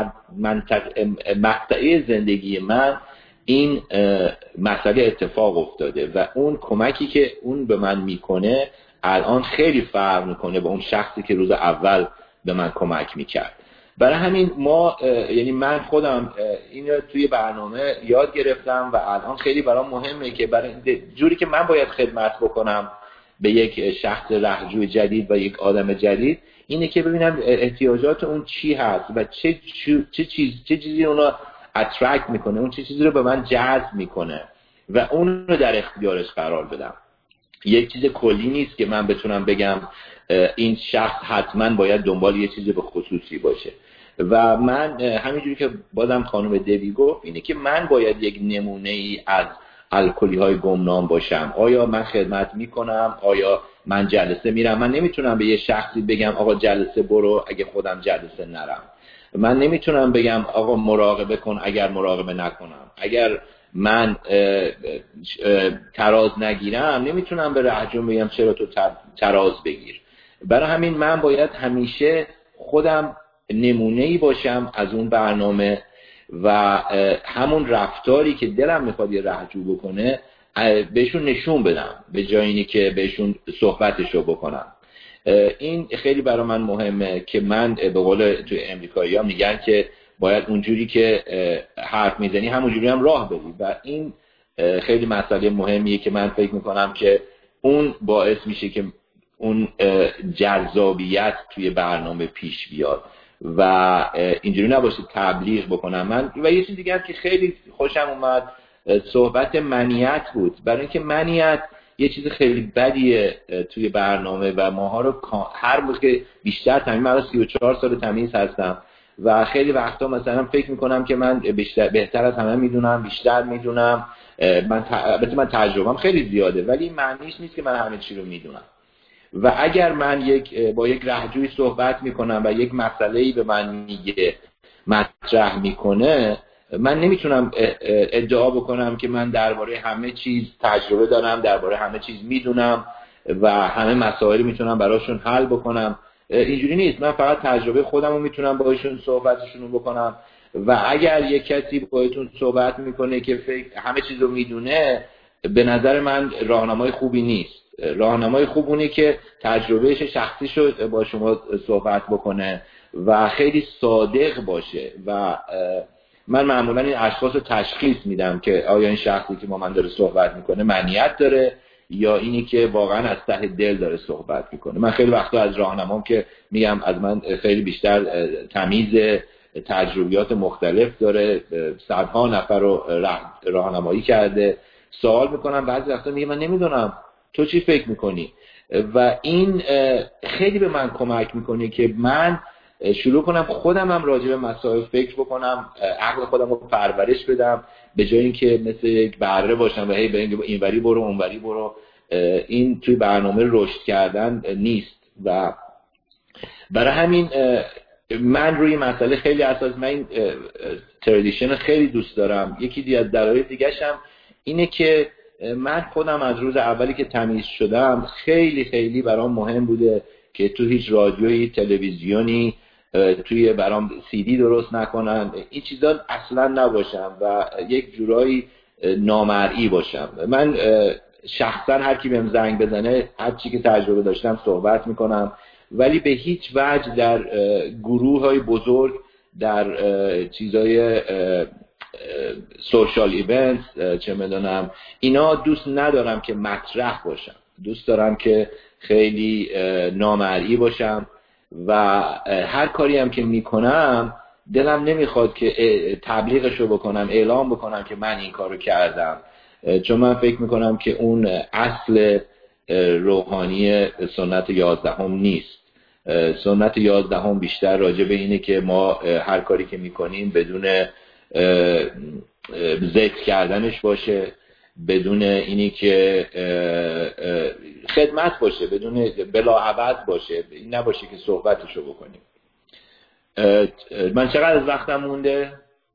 منطقه مقطعی زندگی من این مسئله اتفاق افتاده و اون کمکی که اون به من میکنه الان خیلی فرق میکنه با اون شخصی که روز اول به من کمک میکرد. برای همین ما یعنی من خودم این رو توی برنامه یاد گرفتم و الان خیلی برام مهمه که برای جوری که من باید خدمت بکنم به یک شخص رهجوی جدید و یک آدم جدید اینه که ببینم احتیاجات اون چی هست و چه چه چیز چه چیزی اونو اترکت میکنه، اون چه چیزی رو به من جذب میکنه و اون رو در اختیارش قرار بدم. یک چیز کلی نیست که من بتونم بگم این شخص حتما باید دنبال یه چیز به خصوصی باشه و من همینجوری که بازم خانم دوی گفت اینه که من باید یک نمونه ای از الکلی های گمنام باشم. آیا من خدمت میکنم؟ آیا من جلسه میرم؟ من نمیتونم به یه شخصی بگم آقا جلسه برو اگه خودم جلسه نرم. من نمیتونم بگم آقا مراقبه کن اگر مراقبه نکنم. اگر من اه اه تراز نگیرم نمیتونم به رهجون بگم چرا تو تراز بگیر. برای همین من باید همیشه خودم نمونه‌ای باشم از اون برنامه و همون رفتاری که دلم میخواد یه رهجو بکنه بهشون نشون بدم به جای اینی که بهشون صحبتشو بکنم. این خیلی برای من مهمه که من به قول توی امریکایی ها میگن که باید اونجوری که حرف میزنی همونجوری هم راه بری و این خیلی مسئله مهمیه که من فکر میکنم که اون باعث میشه که اون جذابیت توی برنامه پیش بیاد و اینجوری نباشه تبلیغ بکنم من. و یه چیز دیگه که خیلی خوشم اومد صحبت منیت بود، برای اینکه منیت یه چیز خیلی بدیه توی برنامه و ماها رو هر موقع که بیشتر تمیز، من سی و چهار سال تمیز هستم و خیلی وقتا مثلا فکر میکنم که من بیشتر بهتر از همه میدونم، بیشتر میدونم، من البته من تجربه‌ام خیلی زیاده ولی این معنیش نیست که من همه چی رو میدونم. و اگر من یک با یک رهجوی صحبت میکنم و یک مسئله‌ای به من میگه مطرح میکنه، من نمیتونم ادعا بکنم که من درباره همه چیز تجربه دارم، درباره همه چیز میدونم و همه مسائل میتونم براشون حل بکنم. اینجوری نیست. من فقط تجربه خودم رو میتونم باهاشون صحبتشون رو بکنم و اگر یک کسی باهاتون صحبت میکنه که فکر همه چیز رو میدونه، به نظر من راهنمای خوبی نیست. راهنمای خوب اونه که تجربهش شخصی شو با شما صحبت بکنه و خیلی صادق باشه و من معمولا این اشخاص رو تشخیص میدم که آیا این شخصی که با من داره صحبت میکنه معنیت داره یا اینی که واقعا از ته دل داره صحبت میکنه. من خیلی وقتا از راهنمام که میگم از من خیلی بیشتر تمیز، تجربیات مختلف داره، صدها نفر رو راهنمایی کرده، سوال میکنم، بعضی وقتا میگه من نمیدونم تو چی فکر میکنی و این خیلی به من کمک میکنه که من شروع کنم خودم هم راجع به مسائل فکر بکنم، عقل خودم رو پرورش بدم به جای اینکه مثل یک بره باشم و هی به اینوری برو اونوری برو. این توی برنامه رشد کردن نیست و برای همین من روی مسئله خیلی اساس، من این تردیشن خیلی دوست دارم. یکی از دلایل دیگه‌ش هم اینه که من خودم از روز اولی که تمیز شدم خیلی خیلی برام مهم بوده که تو هیچ رادیویی، تلویزیونی، توی برام سی دی درست نکنن، این چیزا اصلا نباشم و یک جورایی نامرئی باشم. من شخصا هر کی بهم زنگ بزنه، هر چی که تجربه داشتم صحبت میکنم، ولی به هیچ وجه در گروه های بزرگ، در چیزای سوشال ایونت، چه میدونم، اینا دوست ندارم که مطرح باشم. دوست دارم که خیلی نامرئی باشم و هر کاری هم که میکنم دلم نمیخواد که تبلیغشو بکنم، اعلام بکنم که من این کارو کردم، چون من فکر میکنم که اون اصل روحانی سنت یازدهم نیست. سنت یازدهم بیشتر راجع به اینه که ما هر کاری که میکنیم بدون ذکر کردنش باشه، بدون اینی که خدمت باشه، بدون بلاعوض باشه، این نباشه که صحبتشو بکنیم. من چقدر از وقتم مونده؟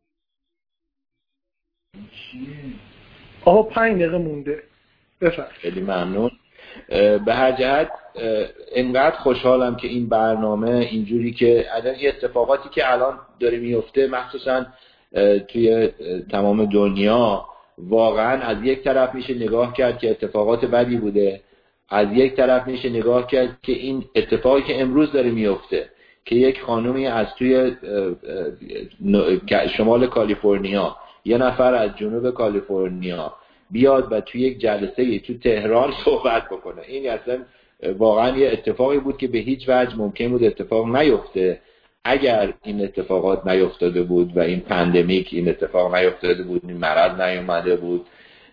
آقا پنج دقیقه مونده. بفرمایید. خیلی ممنون. به هر جهت انقدر خوشحالم که این برنامه اینجوری که الان یه اتفاقاتی که الان داره میفته، مخصوصا توی تمام دنیا، واقعا از یک طرف میشه نگاه کرد که اتفاقات بدی بوده، از یک طرف میشه نگاه کرد که این اتفاقی که امروز داره میفته که یک خانومی از توی شمال کالیفرنیا، یه نفر از جنوب کالیفرنیا بیاد و توی یک جلسه تو تهران صحبت بکنه، این اصلا واقعا یه اتفاقی بود که به هیچ وجه ممکن بود اتفاق نیفته. اگر این اتفاقات نیفتاده بود و این پندمیک، این اتفاق نیفتاده بود، این مرض نیومده بود.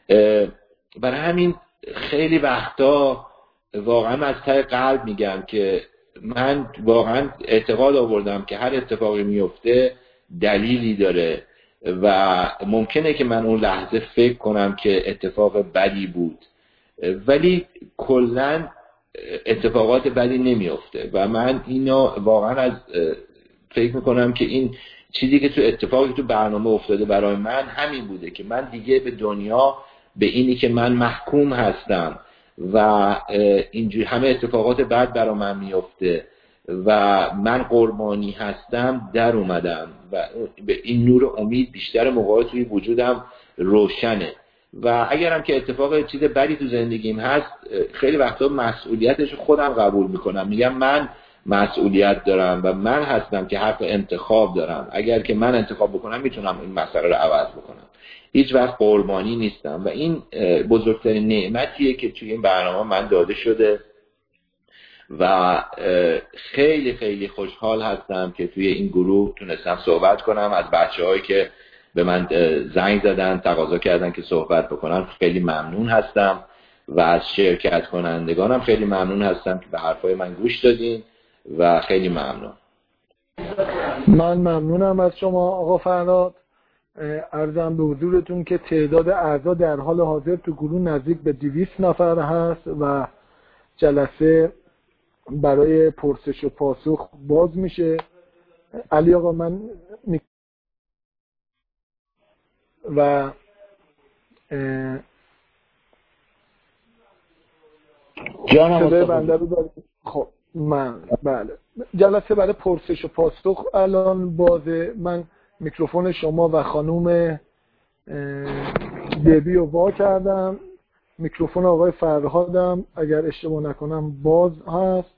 برای همین خیلی وقتا واقعا از ته قلب میگم که من واقعا اعتقاد آوردم که هر اتفاقی میفته دلیلی داره و ممکنه که من اون لحظه فکر کنم که اتفاق بدی بود، ولی کلاً اتفاقات بدی نمیفته و من اینو واقعا از فکر میکنم که این چیزی که تو اتفاقی تو برنامه افتاده برای من همین بوده که من دیگه به دنیا، به اینی که من محکوم هستم و اینجوری همه اتفاقات بد برای من میفته و من قربانی هستم در اومدم و به این نور امید بیشتر موقعات توی وجودم روشنه. و اگرم که اتفاق چیز بدی تو زندگیم هست، خیلی وقتا مسئولیتش خودم قبول میکنم، میگم من مسئولیت دارم و من هستم که حق انتخاب دارم. اگر که من انتخاب بکنم میتونم این مسئله رو عوض بکنم، هیچ وقت قربانی نیستم و این بزرگترین نعمتیه که توی این برنامه من داده شده و خیلی خیلی خوشحال هستم که توی این گروه تونستم صحبت کنم. از بچه‌هایی که به من زنگ زدن، تقاضا کردن که صحبت بکنم، خیلی ممنون هستم و از شرکت کنندگانم خیلی ممنون هستم که به حرفای من گوش دادین و خیلی ممنون. من ممنونم از شما آقا فرهاد. عرضم به حضورتون که تعداد اعضا در حال حاضر تو گروه نزدیک به دویست نفر هست و جلسه برای پرسش و پاسخ باز میشه. علی آقا من و جانم بنده رو داریم. خب من بله، جلسه برای پرسش و پاسخ الان بازه. من میکروفون شما و خانوم دبی رو وا کردم، میکروفون آقای فرهادم اگر اشتباه نکنم باز هست.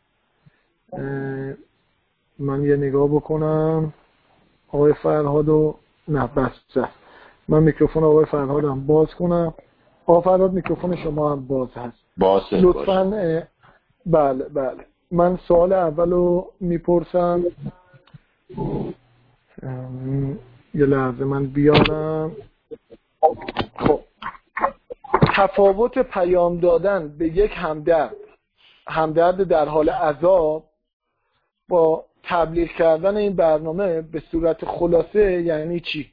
من یه نگاه بکنم آقای فرهادو، نه بسته. من میکروفون آقای فرهادم باز کنم. آقای فرهاد میکروفون شما هم باز هست، باز لطفاً. بله بله، من سوال اولو میپرسم. یه لحظه من بیارم. خب تفاوت پیام دادن به یک همدرد همدرد در حال عذاب با تبلیغ کردن این برنامه به صورت خلاصه یعنی چی؟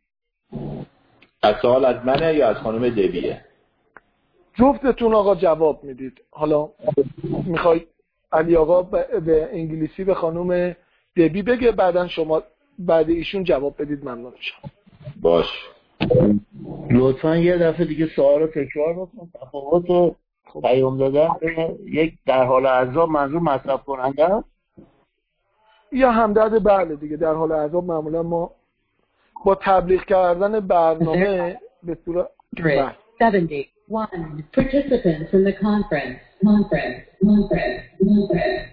از سوال از منه یا از خانم دبیه؟ جفتتون آقا جواب میدید. حالا میخوای علی آقا به انگلیسی به خانم دبی بگه، بعدن شما بعد ایشون جواب بدید. ممنون میشم. باش. لطفا یه دفعه دیگه سوال رو تکرار بکن. تفاوت پیام دادن یک در حال عذاب منظور مصرف کننده است یا همدرد؟ بله دیگه، در حال عذاب معمولا ما با تبلیغ کردن برنامه به صورت seventy-one participants in the conference. Conference. Conference. Conference.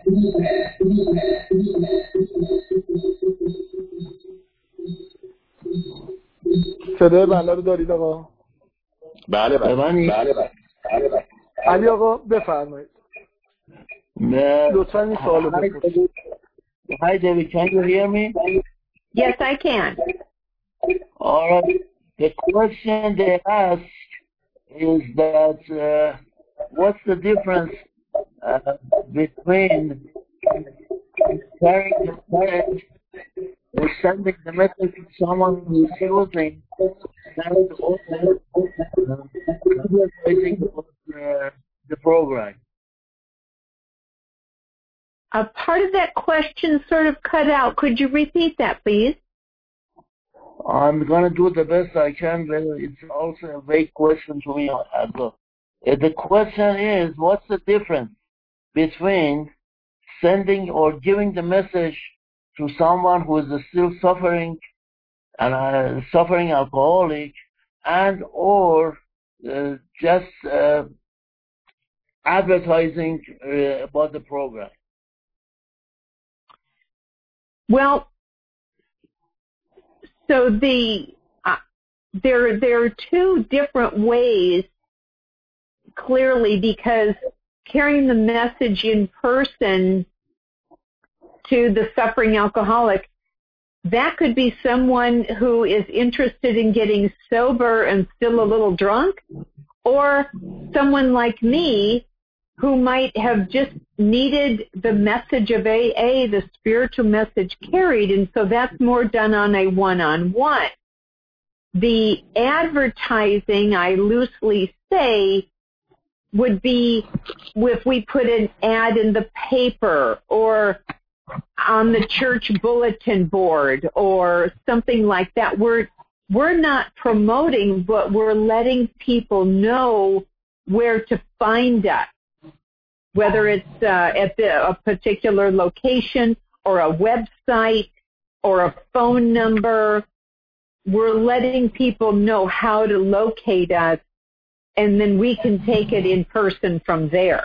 صدای بنده رو دارید آقا؟ بله بله بله بله بله. علی آقا بفرمایید. لطفاً این سوالو بپرسید. Hi David, can you hear me? Yes, I can. All right. The question they ask is that uh, what's the difference uh, between carrying the message or sending the message to someone who's using and also advertising uh, the program? A part of that question sort of cut out. Could you repeat that, please? I'm going to do the best I can, but it's also a vague question to me as well. The question is, what's the difference between sending or giving the message to someone who is still suffering and uh, suffering alcoholic, and or uh, just uh, advertising uh, about the program? Well, so the uh, there there are two different ways, clearly, because carrying the message in person to the suffering alcoholic, that could be someone who is interested in getting sober and still a little drunk, or someone like me who might have just needed the message of A A, the spiritual message carried, and so that's more done on a one-on-one. The advertising, I loosely say, would be if we put an ad in the paper or on the church bulletin board or something like that. We're, we're not promoting, but we're letting people know where to find us. Whether it's uh, at the, a particular location or a website or a phone number, we're letting people know how to locate us, and then we can take it in person from there.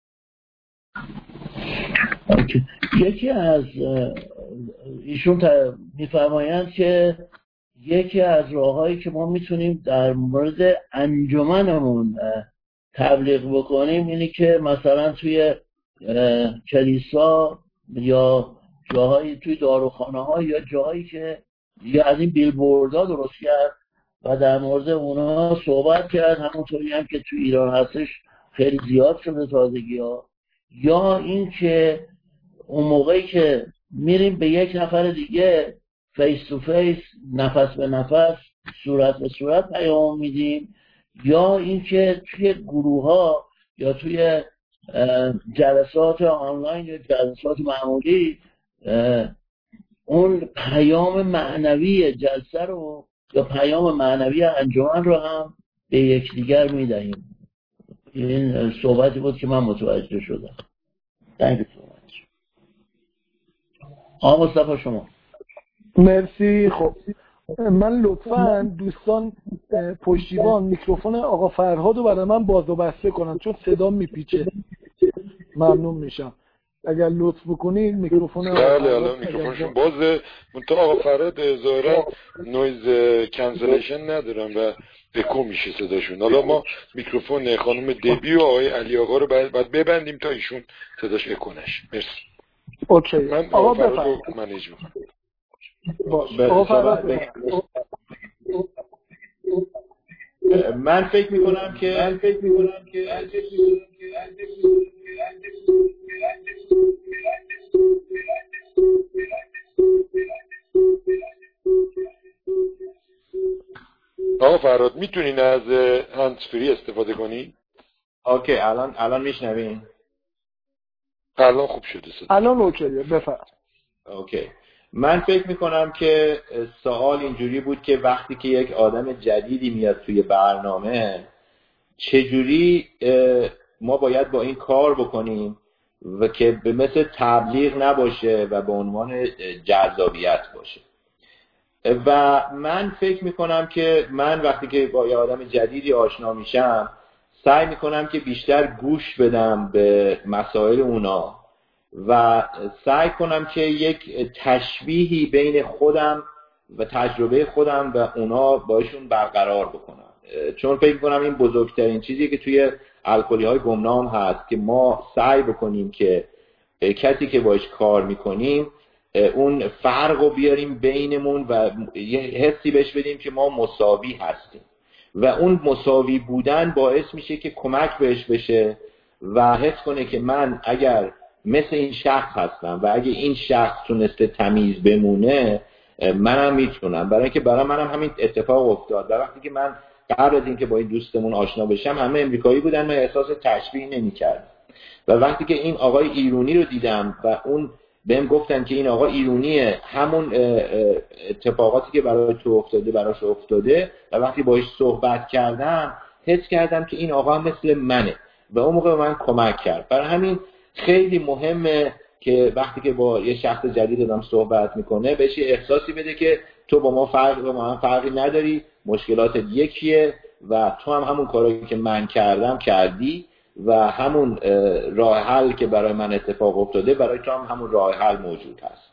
Okay. یکی از ایشون میفرمایند که یکی از راههایی که ما میتونیم در مورد انجمنمون تبلیغ بکنیم اینی که مثلا توی کلیسا یا جاهایی توی داروخانه ها یا جاهایی که یا از این بیلبوردها درست کرد و در مورد اونها صحبت کرد، همونطوری هم که توی ایران هستش خیلی زیاد شده تازگی ها. یا این که اون موقعی که میریم به یک نفر دیگه فیس تو فیس، نفس به نفس، صورت به صورت پیام میدیم، یا اینکه توی گروه ها یا توی جلسات آنلاین یا جلسات معمولی اون پیام معنوی جلسه رو یا پیام معنوی انجمن رو هم به یکدیگر میدهیم. این صحبتی بود که من متوجه شدم. Thank you so much. آقا مصطفی شما. مرسی. خب من لطفاً دوستان پشتیبان میکروفون آقا فرهاد رو برای من باز و بسته کنن چون صدا میپیچه. ممنون میشم اگر لطف بکنید میکروفون آقا فرهاد. بله الان میکروفونشون بازه. منتها آقا فرهاد ظاهرا نویز کانسلیشن ندارن و اکو میشه صداشون. حالا ما میکروفون خانم دبی و آقای علی آقا رو باید ببندیم تا ایشون صداش اکو نشه. مرسی. اوکی. من آقا فرهاد رو منیج میکنم. باش. آقا فرهاد من فکر میکنم که من فکر میکنم که آقا فرهاد میتونین از هندز فری استفاده کنی؟ اوکی. الان الان میشنوین؟ الان خوب شده صدا. الان اوکیه. بفرمایید. اوکی. من فکر میکنم که سوال اینجوری بود که وقتی که یک آدم جدیدی میاد توی برنامه چجوری ما باید با این کار بکنیم و که به مثل تبلیغ نباشه و به عنوان جذابیت باشه. و من فکر میکنم که من وقتی که با یه آدم جدیدی آشنا میشم سعی میکنم که بیشتر گوش بدم به مسائل اونا و سعی کنم که یک تشبیهی بین خودم و تجربه خودم و اونا باشون برقرار بکنم، چون فکر کنم این بزرگترین چیزی که توی الکلی های گمنام هست که ما سعی بکنیم که کسی که باش کار میکنیم اون فرق رو بیاریم بینمون و یه حسی بهش بدیم که ما مساوی هستیم و اون مساوی بودن باعث میشه که کمک بهش بشه و حس کنه که من اگر مثل این شخص هستم و اگه این شخص تونسته تمیز بمونه منم میتونم. برای اینکه برای منم همین اتفاق افتاد. در وقتی که من قبل از اینکه با این دوستمون آشنا بشم همه امریکایی بودن، من احساس تشبیه نمی‌کردم و وقتی که این آقای ایرانی رو دیدم و اون بهم گفتن که این آقا ایرانیه، همون اتفاقاتی که برای تو افتاده براش افتاده و وقتی باهاش صحبت کردم حس کردم که این آقا مثل منه و اون موقع به من کمک کرد. برای همین خیلی مهمه که وقتی که با یه شخص جدید آدم صحبت میکنه بهش احساسی بده که تو با ما فرق با ما فرقی نداری، مشکلات یکیه و تو هم همون کاری که من کردم کردی و همون راه حل که برای من اتفاق افتاده برای تو هم همون راه حل موجود هست.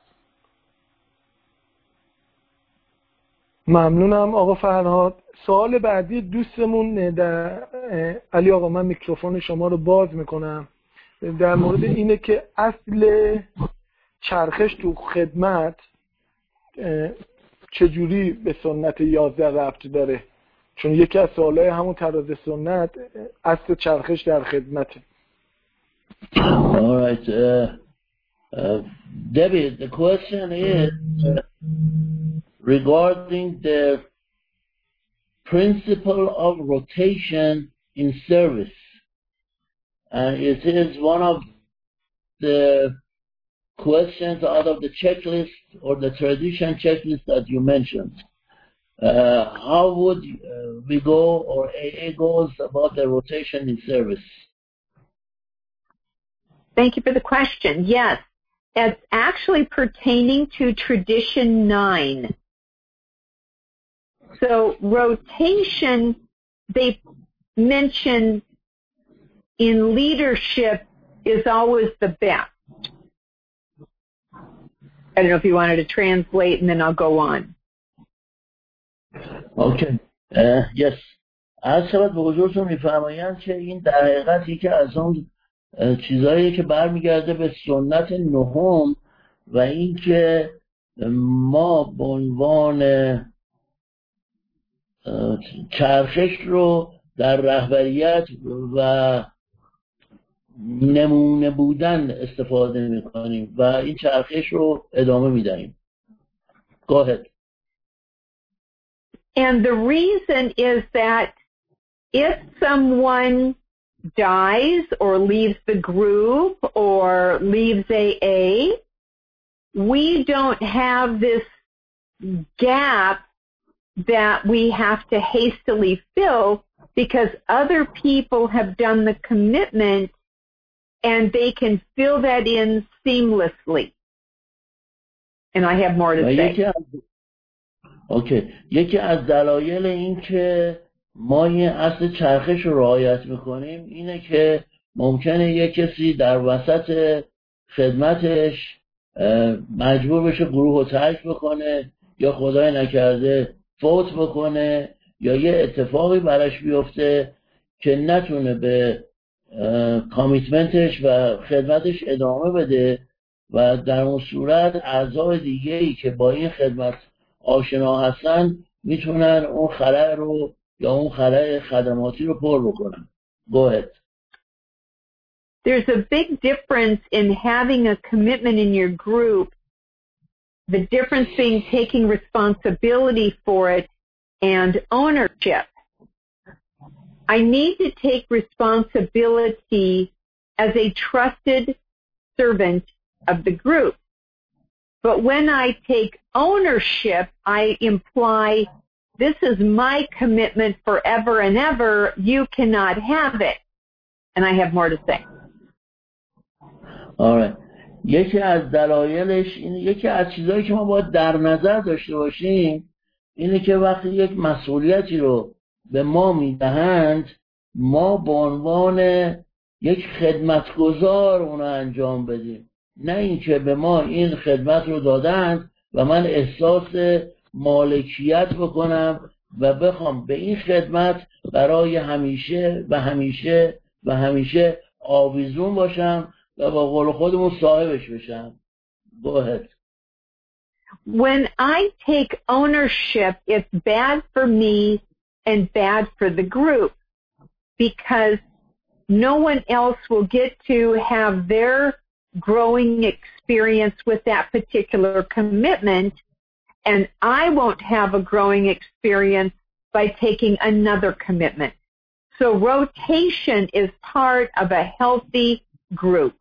ممنونم آقا فرهاد. سوال بعدی دوستمون در علی آقا، من میکروفون شما رو باز میکنم، در مورد اینه که اصل چرخش تو خدمت چجوری به سنت یازده ربط داره، چون یکی از سوالای همون تراز سنت اصل چرخش در خدمته. All right. Uh, uh, Debbie, the question is uh, regarding the principle of rotation in service. And it is one of the questions out of the checklist or the tradition checklist that you mentioned. Uh, how would uh, we go, or A A goes, about the rotation in service? Thank you for the question. Yes, it's actually pertaining to tradition nine. So rotation, they mention in leadership is always the best. I don't know if you wanted to translate and then I'll go on. Okay. Uh, yes. از شبت به حضورتون میفرمایند که این در حقیقت یکی از اون چیزاییه که برمیگرده به سنت نهم و این که ما به عنوان چرخش رو در رهبریت و نمونه بودن استفاده میکنیم و این چرخش رو ادامه میدهیم. Go ahead. And the reason is that if someone dies or leaves the group or leaves A A, we don't have this gap that we have to hastily fill because other people have done the commitment and they can fill that in seamlessly. And I have more to say. اوکی. یکی از دلایل این که ما این اصل چرخش رو رعایت میکنیم اینه که ممکنه یک کسی در وسط خدمتش مجبور بشه گروه رو ترک بکنه یا خدای نکرده فوت بکنه یا یه اتفاقی براش بیفته که نتونه به کامیتمنتش و خدمتش ادامه بده و در اون صورت اعضای دیگه‌ای که با این خدمت آشنا هستن میتونن اون خلأ رو یا اون خلأ خدماتی رو پر بکنن. Go ahead. There's a big difference in having a commitment in your group, the difference being taking responsibility for it and ownership. I need to take responsibility as a trusted servant of the group. But when I take ownership, I imply this is my commitment forever and ever. You cannot have it. And I have more to say. آره. یکی از دلایلش این یکی از چیزایی که ما باید در نظر داشته باشیم اینه که وقتی یک مسئولیتی رو به ما میدهند ما به عنوان یک خدمتگزار اون رو انجام بدیم، نه اینکه به ما این خدمت رو دادند و من احساس مالکیت بکنم و بخوام به این خدمت برای همیشه و همیشه و همیشه آویزون باشم و با قول خودمون صاحبش بشم. Go ahead. When I take ownership, it's bad for me and bad for the group because no one else will get to have their growing experience with that particular commitment, and I won't have a growing experience by taking another commitment. So rotation is part of a healthy group.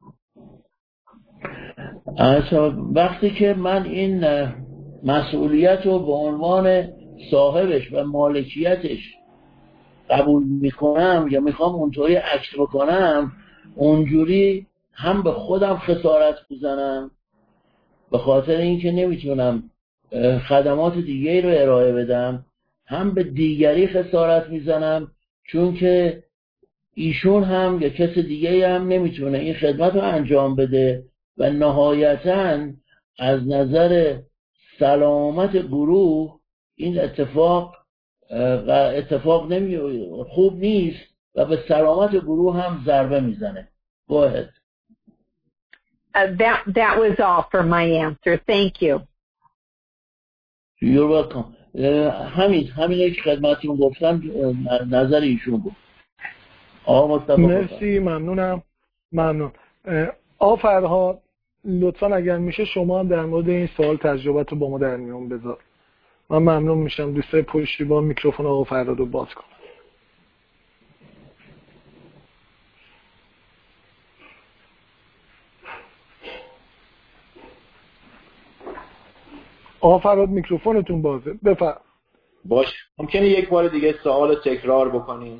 اصلا وقتی که من این مسئولیت رو به عنوان صاحبش و مالکیتش قبول میکنم یا میخوام اونطوری عکس بکنم، اونجوری هم به خودم خسارت میزنم به خاطر اینکه نمیتونم خدمات دیگری رو ارائه بدم، هم به دیگری خسارت میزنم چون که ایشون هم یا کس دیگه هم نمیتونه این خدمت رو انجام بده و نهایتاً از نظر سلامت گروه این اتفاق اتفاق نمی خوب نیست و به سلامت گروه هم ضربه میزنه. Go ahead. Uh, that that was all for my answer. Thank you. You're welcome. همین همین یک خدمتی رو گفتم نظر ایشون بود. آقا مصطفی مرسی، ممنونم. ممنون. آقا فرهاد لطفا اگر میشه شما هم در مورد این سوال تجربت رو با ما در میون بذار. من ممنون میشم. دوستای پشتیبان میکروفون آقا فرهاد رو باز کنم. آقا فرهاد میکروفونتون بازه. بفرمایید. باش. ممکنه یک بار دیگه سوال تکرار بکنیم؟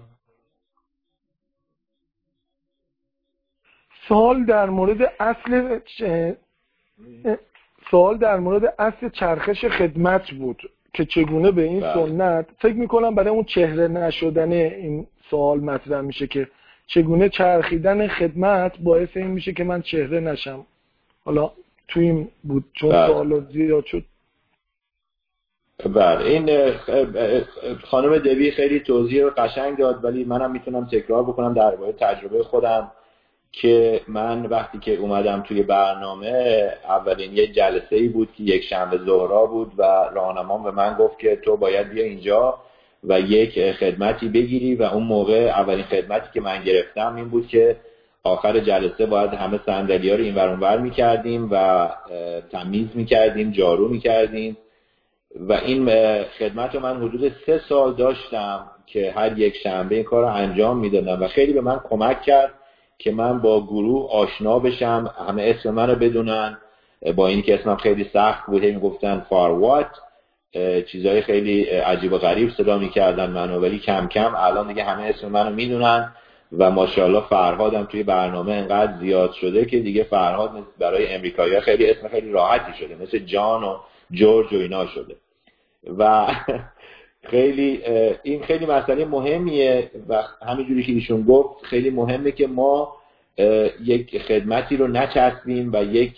سوال در مورد اصل سوال در مورد اصل چرخش خدمت بود که چگونه به این بله. سنت فکر میکنم برای اون چهره نشدن این سوال مطرح میشه که چگونه چرخیدن خدمت باعث این میشه که من چهره نشم. حالا تو این بود چون بله. سوال زیاد شد. بله این خانم دوی خیلی توضیح قشنگ داد ولی منم میتونم تکرار بکنم درباره تجربه خودم که من وقتی که اومدم توی برنامه اولین یه جلسه ای بود که یک شنبه ظهرا بود و راهنمام به من گفت که تو باید بیا اینجا و یک خدمتی بگیری و اون موقع اولین خدمتی که من گرفتم این بود که آخر جلسه باید همه صندلی‌ها رو اینور اونور می‌کردیم و تمیز می‌کردیم، جارو می‌کردیم و این خدمت رو من حدود سه سال داشتم که هر یک شنبه این کار رو انجام میدادم و خیلی به من کمک کرد که من با گروه آشنا بشم، همه اسم من رو بدونن. با این که اسمم خیلی سخت بود میگفتن فاروات، چیزهای خیلی عجیب و غریب صدا میکردن منو، ولی کم کم الان دیگه همه اسم منو میدونن و ماشاءالله فرهادم توی برنامه انقدر زیاد شده که دیگه فرهاد برای امریکایی‌ها خیلی اسم خیلی راحتی شده، مثل جان و جورج و اینا شده و خیلی این خیلی مسئله مهمیه و همینجوری که ایشون گفت خیلی مهمه که ما یک خدمتی رو نچسبیم و یک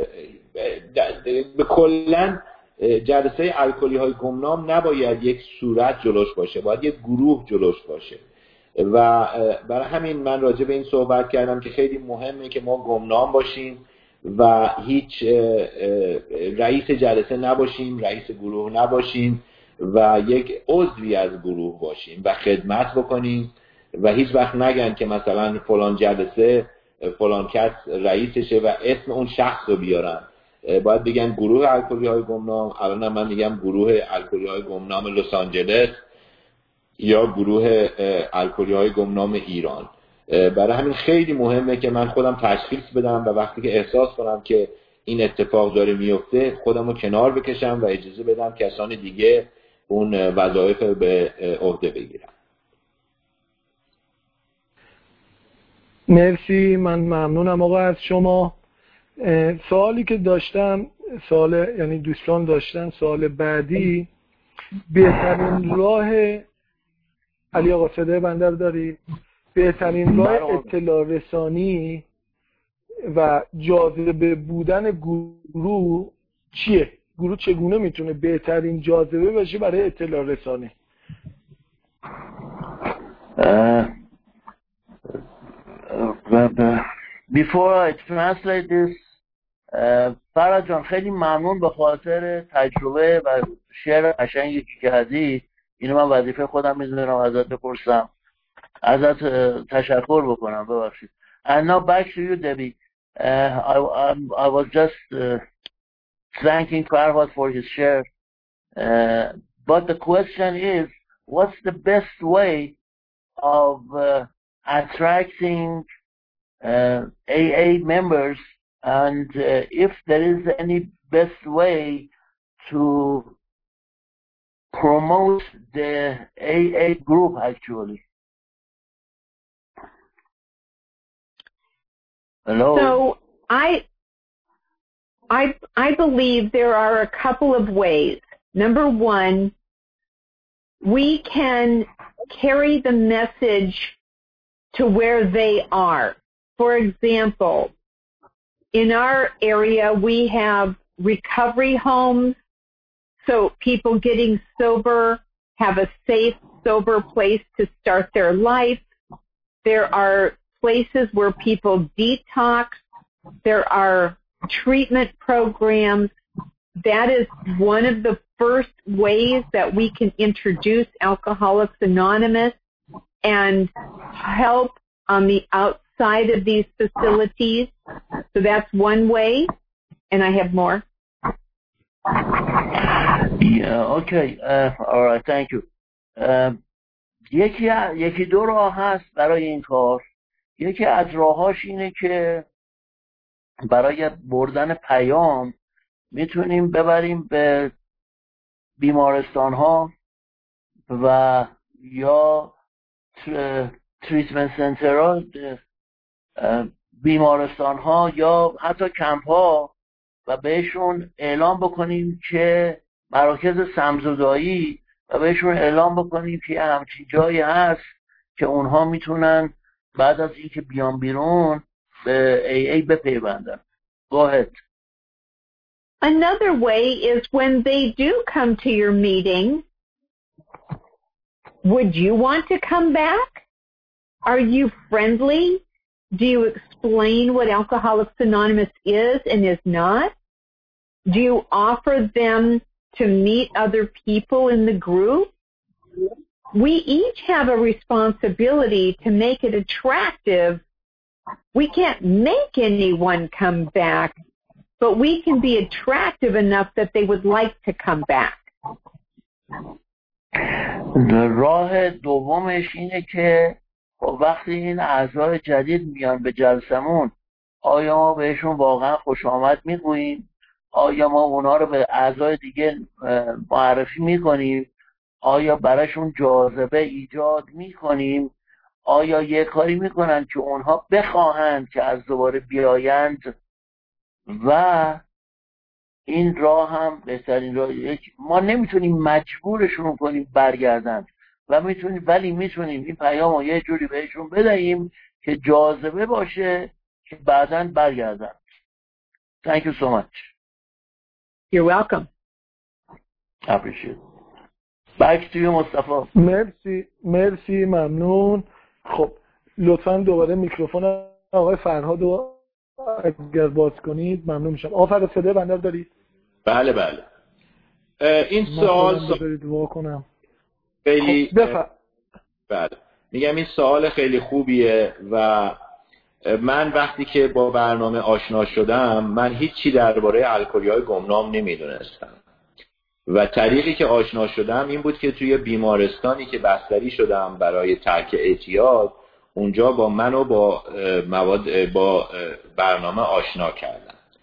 به کلاً جلسه الکلی های گمنام نباید یک صورت جلوش باشه، باید یک گروه جلوش باشه و برای همین من راجع به این صحبت کردم که خیلی مهمه که ما گمنام باشیم و هیچ رئیس جلسه نباشیم، رئیس گروه نباشیم و یک عضوی از گروه باشیم و خدمت بکنیم و هیچ وقت نگن که مثلا فلان جلسه فلان کس رئیسشه و اسم اون شخص رو بیارن. باید بگن گروه الکلی های گمنام. الان من میگم گروه الکلی های گمنام لس آنجلس یا گروه الکلی های گمنام ایران. برای همین خیلی مهمه که من خودم تشخیص بدم و وقتی که احساس کنم که این اتفاق داره میفته خودم رو کنار بکشم و اجازه بدم کسان دیگه اون وظایف به عهده بگیرن. مرسی، من ممنونم آقا از شما. سوالی که داشتم، سوال یعنی دوستان داشتن، سوال بعدی، بهترین راه، علی آقا صدای بنده رو داری؟ بهترین راه اطلاع رسانی و جاذبه بودن گروه چیه؟ گروه چگونه میتونه بهترین جاذبه باشه برای اطلاع رسانی؟ uh, uh, Before I translate this, فراد جان خیلی ممنون به خاطر تجربه و شعر قشنگی که کردی. اینو من وظیفه خودم میذارم ازت بپرسم، ازت تشکر بکنم، ببخشید. And now back to you, Debbie. Uh, I, I, I was just uh, thanking Farhad for his share. Uh, but the question is, what's the best way of uh, attracting uh, A A members, and uh, if there is any best way to promote the A A group actually? Hello? So I, I, I believe there are a couple of ways. Number one, we can carry the message to where they are. For example, in our area, we have recovery homes, so people getting sober have a safe, sober place to start their life. There are places where people detox. There are treatment programs. That is one of the first ways that we can introduce Alcoholics Anonymous and help on the outside of these facilities. So that's one way, and I have more. Yeah, okay. Uh, all right, thank you. Uh, یکی یکی دو راه هست برای این کار. یکی از راهاش اینه که برای بردن پیام میتونیم ببریم به بیمارستان ها و یا تریتمنت سنتر ها، بیمارستان ها یا حتی کمپ ها، و بهشون اعلام بکنیم که مراکز سمزدایی، و بهشون اعلام بکنیم که همچین جایی هست که اونها میتونن بعد از اینکه بیان بیرون به ای ای بپیوندن. Go ahead. Another way is when they do come to your meeting, would you want to come back? Are you friendly? Do you explain what Alcoholics Anonymous is and is not? Do you offer them to meet other people in the group? We each have a responsibility to make it attractive. We can't make anyone come back, but we can be attractive enough that they would like to come back. راه دومش اینه که وقتی این اعضای جدید میان به جلسمون، آیا ما بهشون واقعا خوش آمد میگوییم؟ آیا ما اونا رو به اعضای دیگه معرفی میکنیم؟ آیا براشون جاذبه ایجاد میکنیم؟ آیا یه کاری میکنن که اونها بخواهند که از دوباره بیایند؟ و این راه هم بهترین راه. ما نمیتونیم مجبورشون کنیم برگردن، و میتونیم ولی میتونیم این پیام رو یه جوری بهشون بدهیم که جاذبه باشه که بعداً برگردن. Thank you so much. You're welcome. I appreciate it. Back to you, مصطفی. مرسی مرسی ممنون. خب لطفاً دوباره میکروفون آقای فرهاد رو اگر باز کنید ممنون میشم. آقا فرهاد صدای بنده رو دارید؟ بله بله. این سوال دارید دعا کنم. خیلی خب بفرم. بله میگم این سوال خیلی خوبیه و من وقتی که با برنامه آشنا شدم من هیچی درباره الکلی‌های گمنام نمیدونستم و طریقی که آشنا شدم این بود که توی بیمارستانی که بستری شدم برای ترک اعتیاد، اونجا با من و با مواد با برنامه آشنا کردم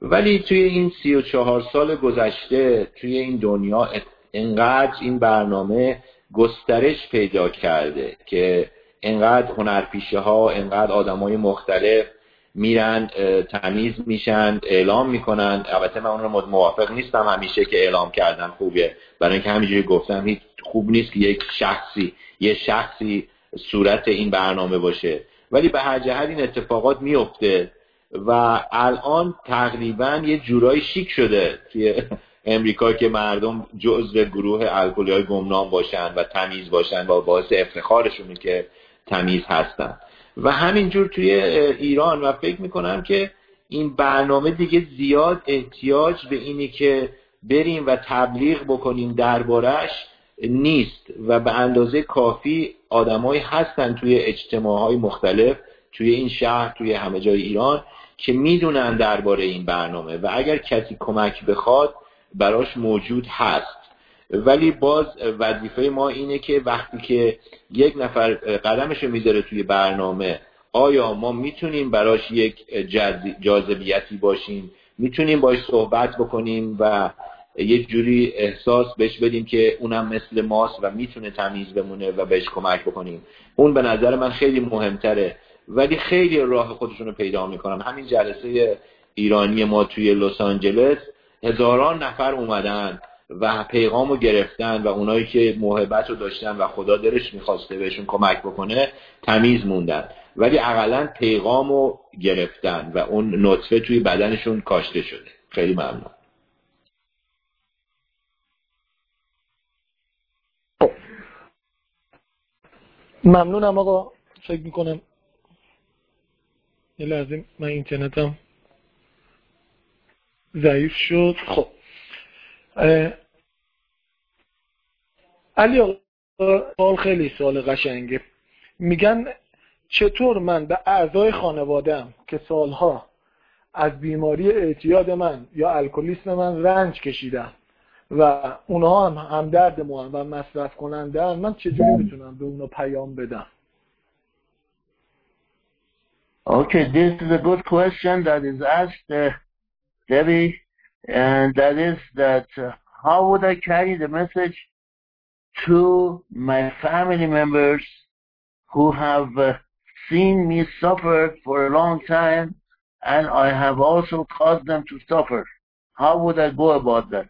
ولی توی این سی و چهار سال گذشته توی این دنیا انقدر این برنامه گسترش پیدا کرده که انقدر هنرپیشه ها، انقدر آدمای مختلف میرن تمیز میشن، اعلام میکنن. البته من اون رو موافق نیستم همیشه که اعلام کردن خوبه، برای اینکه همینجوری گفتم هیچ خوب نیست که یک شخصی یه شخصی صورت این برنامه باشه، ولی به هر جهت این اتفاقات میفته و الان تقریبا یه جورای شیک شده توی امریکا که مردم جزو گروه الکلی‌های گمنام باشن و تمیز باشن و باعث افتخارشونه که تمیز هستن. و همینجور توی ایران و فکر میکنم که این برنامه دیگه زیاد احتیاج به اینی که بریم و تبلیغ بکنیم دربارش نیست و به اندازه کافی آدمایی هستن توی اجتماعهای مختلف توی این شهر، توی همه جای ایران که میدونن درباره این برنامه و اگر کسی کمک بخواد براش موجود هست. ولی باز وظیفه ما اینه که وقتی که یک نفر قدمشو میذاره توی برنامه، آیا ما میتونیم براش یک جاذبیتی باشیم، میتونیم باش صحبت بکنیم و یک جوری احساس بهش بدیم که اونم مثل ماست و میتونه تمیز بمونه و بهش کمک بکنیم. اون به نظر من خیلی مهمتره. ولی خیلی راه خودشونو پیدا میکنن. همین جلسه ایرانی ما توی لس آنجلس هزاران نفر اومدن و پیغامو گرفتن و اونایی که محبت رو داشتن و خدا دلش میخواسته بهشون کمک بکنه تمیز موندن، ولی اقلا پیغامو گرفتن و اون نطفه توی بدنشون کاشته شده. خیلی ممنون. ممنونم آقا. فکر میکنم یه لحظه من اینترنتم ضعیف شد. خب علی آقا سوال خیلی سوال قشنگه. میگن چطور من به اعضای خانواده‌ام که سالها از بیماری اعتیاد من یا الکلیسم من رنج کشیدن و اونها هم همدرد ما و مصرف کنندن، من چجوری میتونم به اونا پیام بدم؟ Okay, this is a good question that is asked, uh, Debbie, and that is that uh, how would I carry the message to my family members who have uh, seen me suffer for a long time, and I have also caused them to suffer? How would I go about that?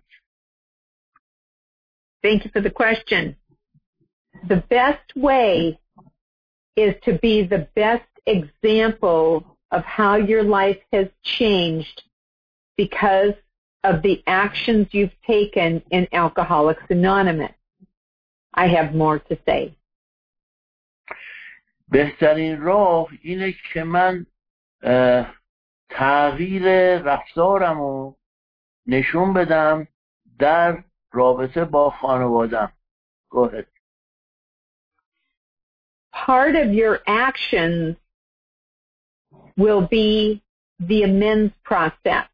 Thank you for the question. The best way is to be the best example of how your life has changed because of the actions you've taken in Alcoholics Anonymous. I have more to say. بهترین راه اینه که من تغییر رفتارم رو نشون بدم در رابطه با خانوادم. Go ahead. Part of your actions will be the amends process.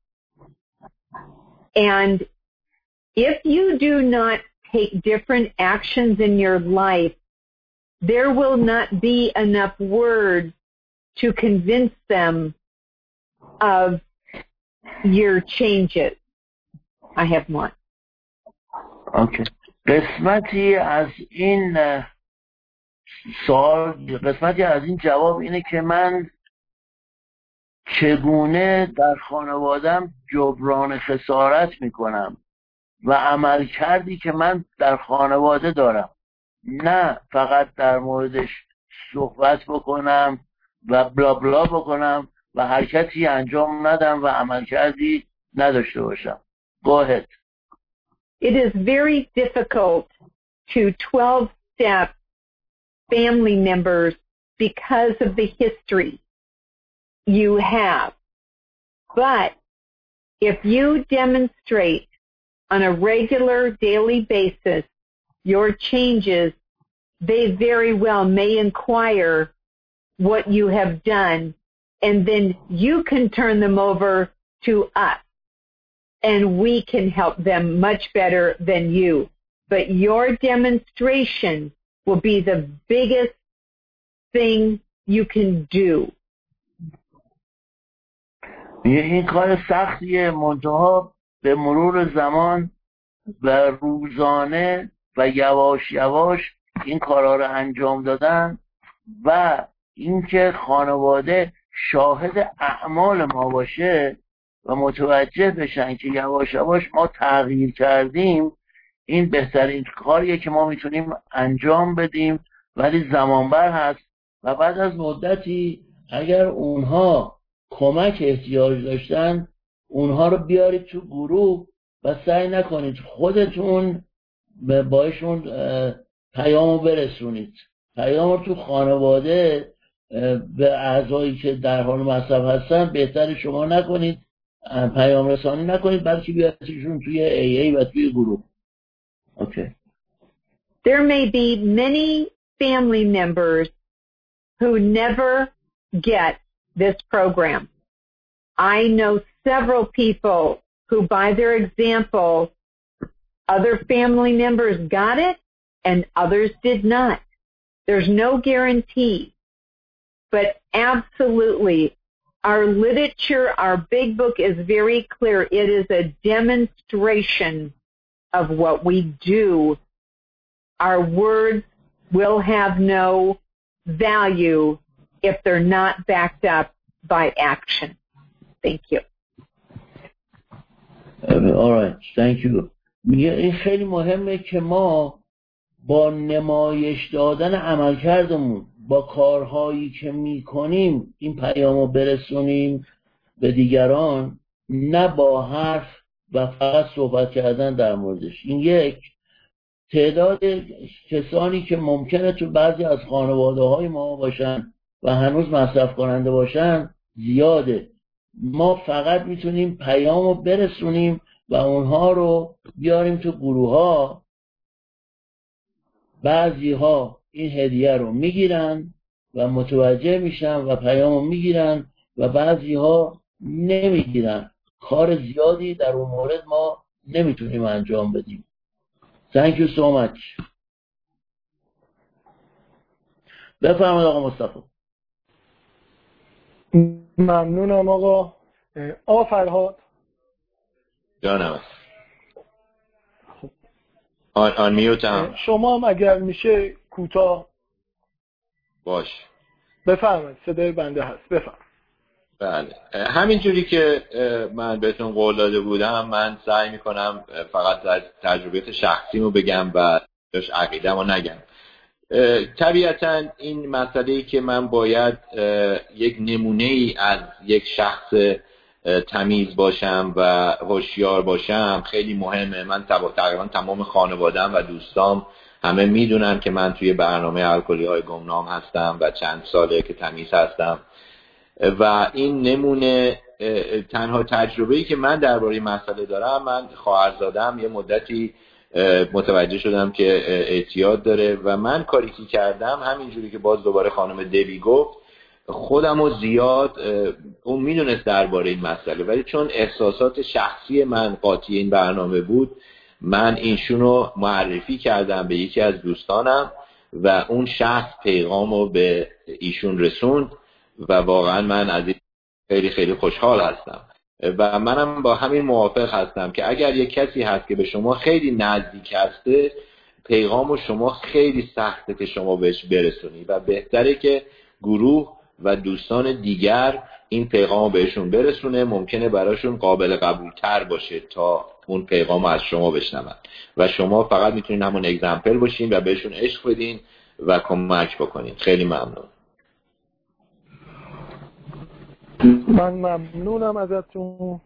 And if you do not take different actions in your life, there will not be enough words to convince them of your changes. I have more. Okay. قسمتی از این سوال، قسمتی از این جواب اینه که من چگونه در خانوادم جبران خسارت میکنم و عمل کردی که من در خانواده دارم، نه فقط در موردش صحبت بکنم و بلا بلا بکنم و حرکتی انجام ندم و عمل کردی نداشته باشم. Go ahead. It is very difficult to twelve-step family members because of the history you have. But if you demonstrate on a regular daily basis your changes, they very well may inquire what you have done, and then you can turn them over to us, and we can help them much better than you. But your demonstration will be the biggest thing you can do. این کار سختیه، منتها به مرور زمان و روزانه و یواش یواش این کارها رو انجام دادن و اینکه خانواده شاهد اعمال ما باشه و متوجه بشن که یواش یواش ما تغییر کردیم، این بهترین کاریه که ما میتونیم انجام بدیم، ولی زمانبر هست و بعد از مدتی اگر اونها کمک احتیاج داشتن اونها رو بیارید تو گروه و سعی نکنید خودتون باشون پیامو برسونید. پیام رو تو خانواده به اعضایی که در حال مصرف هستن بهتر شما نکنید، پیام رسانی نکنید، بلکه بیاریدشون توی ای ای و توی گروه. Okay. There may be many family members who never get this program. I know several people who, by their example, other family members got it and others did not. There's no guarantee. But absolutely, our literature, our big book is very clear. It is a demonstration of what we do. Our words will have no value if they're not backed up by action. Thank you. All right. Thank you. میگه این خیلی مهمه که ما با نمایش دادن عملکردمون، با کارهایی که میکنیم این پیامو برسونیم به دیگران، نه با حرف و فقط صحبت کردن در موردش. این یک، تعداد کسانی که ممکنه تو بعضی از خانواده های ما باشن و هنوز مصرف کننده باشن زیاده. ما فقط میتونیم پیامو برسونیم و اونها رو بیاریم تو گروه ها. بعضی ها این هدیه رو میگیرن و متوجه میشن و پیامو میگیرن و بعضی ها نمیگیرن. کار زیادی در اون مورد ما نمیتونیم انجام بدیم. Thank you so much. بفرمایید آقا مصطفی. ممنونم آقا. آقا فرهاد جانم. آن آن میوتم. شما هم اگر میشه کوتاه باش. بفرمایید، صدای بنده هست، بفرمایید. بله، همینجوری که من بهتون قول داده بودم، من سعی میکنم فقط از تجربیات شخصیمو بگم و داش عقیده‌مو نگم. طبیعتا این مسئله‌ای که من باید یک نمونه‌ای از یک شخص تمیز باشم و هوشیار باشم خیلی مهمه. من تقریبا تمام خانواده‌ام و دوستام همه میدونن که من توی برنامه الکلی‌های گمنام هستم و چند ساله که تمیز هستم و این نمونه تنها تجربه‌ای که من درباره مسئله دارم. من خواهرزاده‌ام یه مدتی متوجه شدم که اعتیاد داره و من کاری که کردم همینجوری که باز دوباره خانم دبی گفت، خودم رو زیاد، اون میدونست درباره این مسئله ولی چون احساسات شخصی من قاطی این برنامه بود، من اینشونو معرفی کردم به یکی از دوستانم و اون شخص پیغام رو به ایشون رسوند و واقعا من از این خیلی خیلی خوشحال هستم و منم با همین موافق هستم که اگر یک کسی هست که به شما خیلی نزدیک هسته، پیغام شما خیلی سخته که شما بهش برسونی و بهتره که گروه و دوستان دیگر این پیغام بهشون برسونه. ممکنه براشون قابل قبول تر باشه تا اون پیغام از شما بشنون و شما فقط میتونین همون اگزمپل باشین و بهشون عشق بدین و کمک بکنین. خیلی ممنون. من ممنونم ازتون.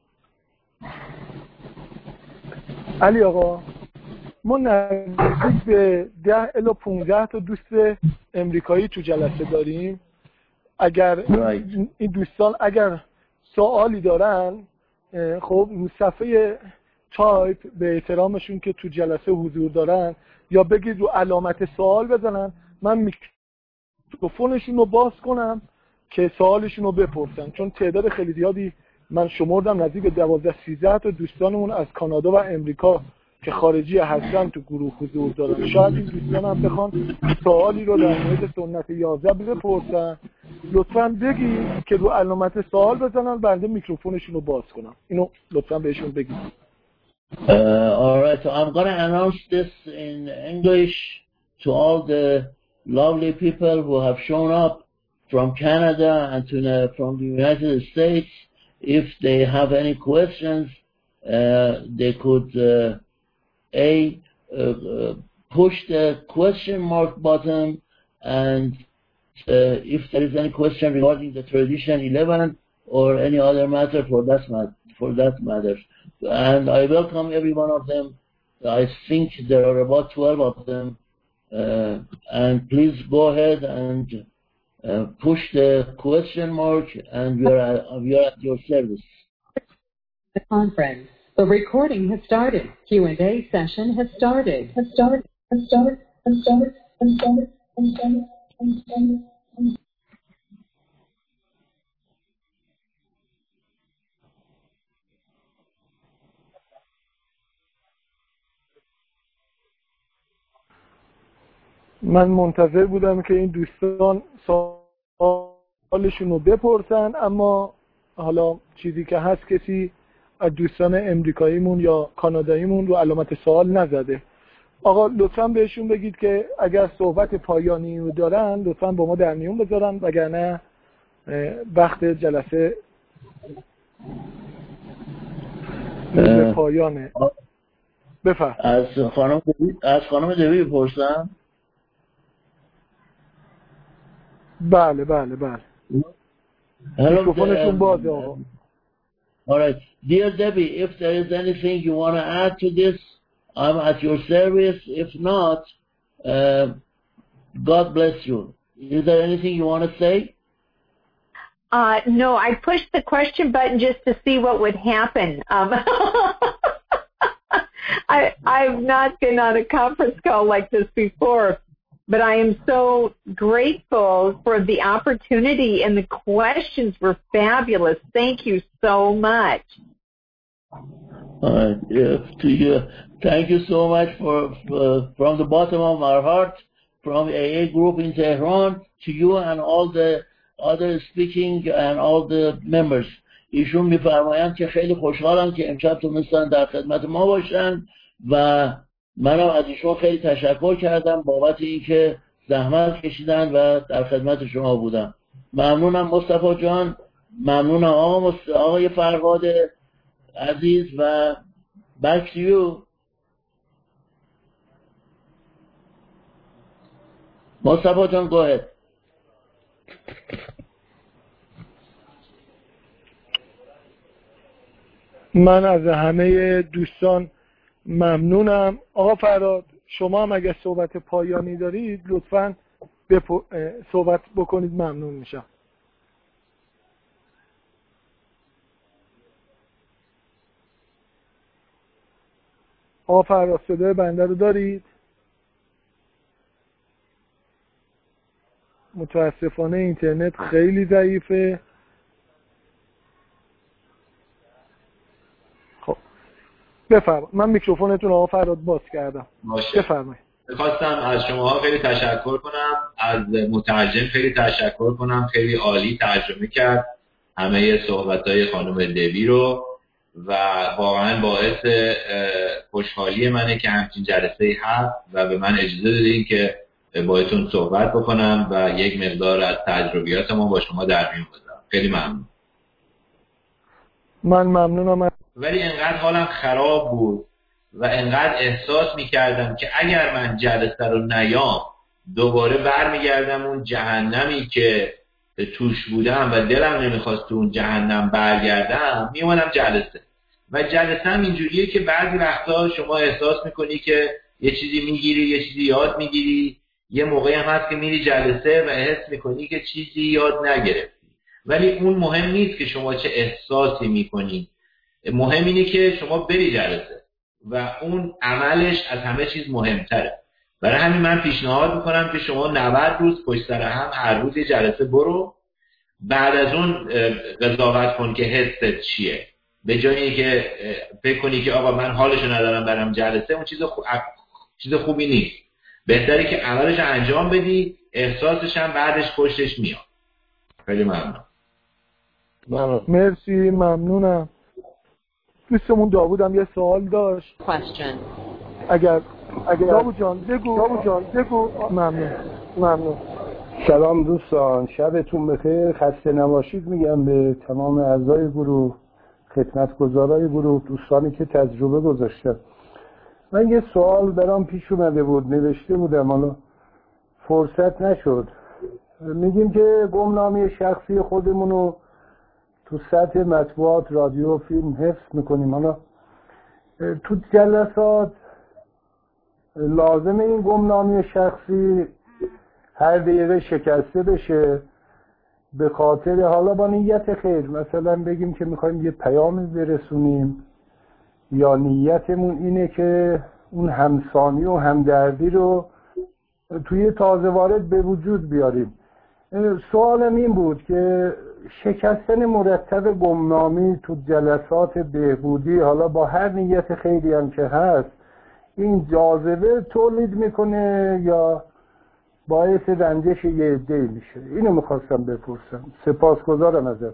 علی آقا، ما نزدیک به ده الی پونزده تا دوست امریکایی تو جلسه داریم. اگر این دوستان اگر سوالی دارن، خب صفحه تایپ به احترامشون که تو جلسه حضور دارن یا بگید رو علامت سوال بزنن، من میکروفونشون رو باز کنم که سوالشون رو بپرسن، چون تعداد خیلی زیادی من شمردم، نزدیک به دوازده سیزده تا دوستانمون از کانادا و امریکا که خارجی هستن تو گروه حضور دارن. شاید این دوستان هم بخوان سوالی رو در مورد سنت یازده بپرسن. لطفاً بگید که رو علامت سوال بزنن، بنده میکروفونشون رو باز کنم. اینو لطفاً بهشون بگید. Uh, all right, so I'm going to announce this in English to all the lovely people who have shown up from Canada and to the, from the United States. If they have any questions, uh, they could uh, a uh, push the question mark button, and uh, if there is any question regarding the tradition eleven or any other matter for that matter, for that matter. And I welcome every one of them. I think there are about twelve of them. Uh, and please go ahead and uh, push the question mark, and we are, at, we are at your service. The conference. The recording has started. Q and A session has started. Has started. Has started. Has started. Has started. Has started. Has started. من منتظر بودم که این دوستان سوالشون رو بپرسن، اما حالا چیزی که هست کسی از دوستان امریکاییمون یا کاناداییمون رو علامت سوال نزده. آقا لطفاً بهشون بگید که اگر صحبت پایانی رو دارن لطفاً با ما در میون بذارن، وگرنه وقت جلسه به پایانه. بفرم. از خانم از خانم دوی بپرسم. بله بله بله. میکروفونشون بازه آقا. All right. Dear Debbie, if there is anything you want to add to this, I'm at your service. If not, uh, God bless you. Is there anything you want to say? Uh, no, I pushed the question button just to see what would happen. Um, I, I've not been on a conference call like this before, but I am so grateful for the opportunity, and the questions were fabulous. Thank you so much. Uh, yeah, to you, thank you so much for, for from the bottom of our heart, from A A group in Tehran, to you and all the other speaking and all the members. ایشون میفرمایند که خیلی خوشحالم که امشب تونستن در خدمت ما باشن و منم از ایشون خیلی تشکر کردم بابت اینکه زحمت کشیدن و در خدمت شما بودم. ممنونم مصطفی جان، ممنونم آقا مست... آقای فرهاد عزیز و back to you. مصطفی جان go ahead. من از همه دوستان ممنونم. آقا فرهاد شما هم اگه صحبت پایانی دارید لطفاً بپو... صحبت بکنید، ممنون میشم. آقا فرهاد صدای بنده رو دارید؟ متاسفانه اینترنت خیلی ضعیفه. خب بفرمایید. من میکروفونتون آقا فرهاد باز کردم. بفرمایید. می‌خواستم از شما خیلی تشکر کنم، از مترجم خیلی تشکر کنم، خیلی عالی ترجمه کرد همه صحبت‌های خانم دبی رو و واقعا باعث خوشحالی منه که همچین جلسه‌ای هست و به من اجازه دادین که باهاتون صحبت بکنم و یک مقدار از تجربیات ما با شما در میون بذارم. خیلی ممنون. من ممنونم. ولی انقدر حالم خراب بود و انقدر احساس میکردم که اگر من جلسه رو نیام دوباره برمیگردم اون جهنمی که توش بودم و دلم نمیخواست تو اون جهنم برگردم، میومدم جلسه و جلسه هم اینجوریه که بعضی وقتا شما احساس میکنی که یه چیزی میگیری، یه چیزی یاد میگیری، یه موقعی هم هست که میری جلسه و حس میکنی که چیزی یاد نگرفتی. ولی اون مهم نیست که شما چه احساسی میکنی، مهم اینه که شما بری جلسه و اون عملش از همه چیز مهمتره. برای همین من پیشنهاد میکنم که شما نود روز پشت سر هم هر روز یه جلسه برو، بعد از اون قضاوت کن که حست چیه. به جایی که فکر کنی که آقا من حالشو ندارم برم جلسه، اون چیز خوب چیز خوبی نیست. بهتره که اولش انجام بدی، احساسش هم بعدش پشتش میاد. خیلی ممنون. ممنون. مرسی، ممنونم. دوستمون داوود هم یه سوال داشت. Question. اگر اگر داوود جان بگو. داوود جان بگو. ممنون. ممنون. سلام دوستان، شبتون بخیر، خسته نباشید میگم به تمام اعضای گروه، خدمتگزارای گروه، دوستانی که تجربه گذاشتن. من یه سوال برام پیش اومده بود، نوشته بودم حالا فرصت نشد. میگیم که گمنامی شخصی خودمونو تو سطح مطبوعات، رادیو، فیلم حفظ میکنیم. حالا تو جلسات لازمه این گمنامی شخصی هر دقیقه شکسته بشه به خاطر حالا با نیت خیر، مثلا بگیم که میخوایم یه پیامی برسونیم یا نیتمون اینه که اون همسانی و همدردی رو توی تازه وارد به وجود بیاریم. سوالم این بود که شکستن مرتب گمنامی تو جلسات بهبودی، حالا با هر نیت خیری هم که هست، این جاذبه تولید میکنه یا باعث رنجش یه عده‌ای میشه؟ اینو میخواستم بپرسم. سپاسگزارم ازتون.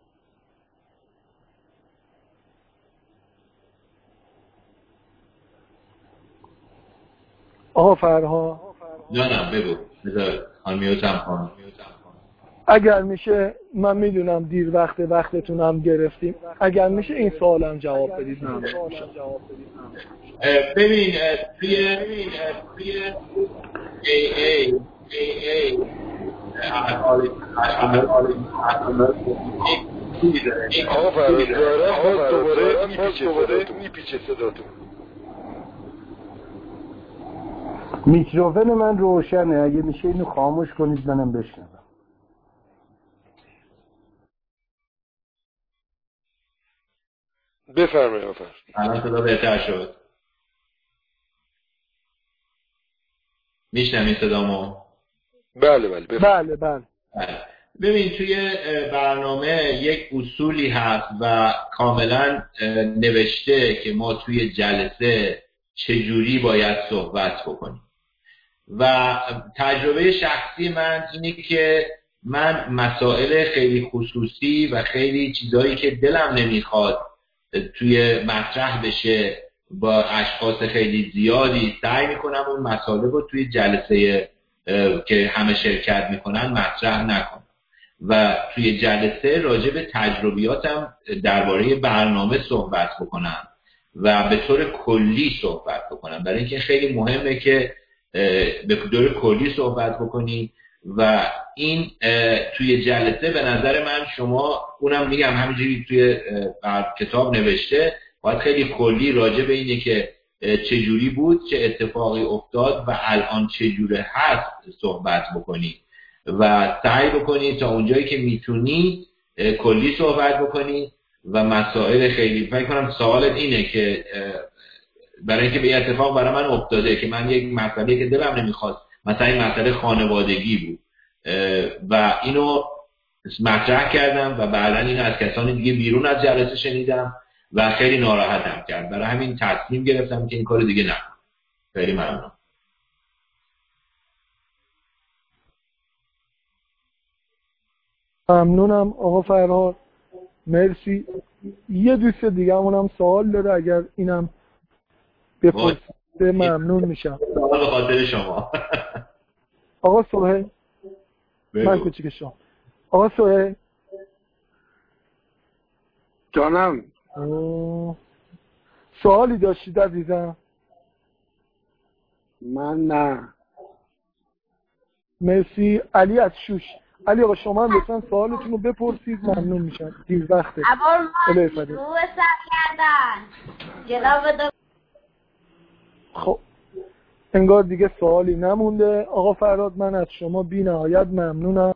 آقا فرها نه نه بگو. بذار آنمیوتم کنم. اگر میشه، من میدونم دیر وقت وقتتون هم گرفتیم، اگر میشه این سوالم جواب بدید. ممنون میشم. ببین توی توی ای ای ای ای آقا فراد داره دوباره میپیچه میپیچه صداتون. میکروفون من روشنه، اگه میشه اینو خاموش کنید منم بشنوم. بفرمایید آفر. الان صدا بهتر شد. میشنوید صدامو؟ بله بله بله بله. ببین توی برنامه یک اصولی هست و کاملا نوشته که ما توی جلسه چجوری باید صحبت بکنیم و تجربه شخصی من اینه که من مسائل خیلی خصوصی و خیلی چیزایی که دلم نمیخواد توی مطرح بشه با اشخاص خیلی زیادی سعی میکنم اون مسائل رو توی جلسه که همه شرکت میکنن مطرح نکنم و توی جلسه راجع به تجربیاتم درباره برنامه صحبت بکنم و به طور کلی صحبت بکنم، برای اینکه خیلی مهمه که به طور کلی صحبت بکنی و این توی جلسه به نظر من شما، اونم میگم همینجوری توی کتاب نوشته، باید خیلی کلی راجع به اینه که چجوری بود، چه اتفاقی افتاد و الان چجوره هست صحبت بکنی و سعی بکنی تا اونجایی که میتونی کلی صحبت بکنی و مسائل خیلی. فکر کنم سوالت اینه که برای اینکه به اتفاق برای من افتاده که من یک مسئله که دلم نمیخواست، مثلا این مسئله خانوادگی بود و اینو مطرح کردم و بعدا اینو از کسانی دیگه بیرون از جلسه شنیدم و خیلی ناراحتم کرد، برای همین تصمیم گرفتم که این کار دیگه نکنم. خیلی ممنون. ممنونم آقا فرهاد، مرسی. یه دوست دیگه همونم سوال داره، اگر اینم بپرسه ممنون میشم. سوال به خاطر شما. آقا سهیل، من کوچیک شما. آقا سهیل جانم، سوالی داشتید عزیزم؟ من نه. مرسی. علی از شوش. علی آقا شما هم لطفا سوالتون رو بپرسید، ممنون میشم. دیر وقته. ابر ما شروع سر کردن جناب. خب انگار دیگه سوالی نمونده. آقا فرهاد من از شما بی نهایت ممنونم.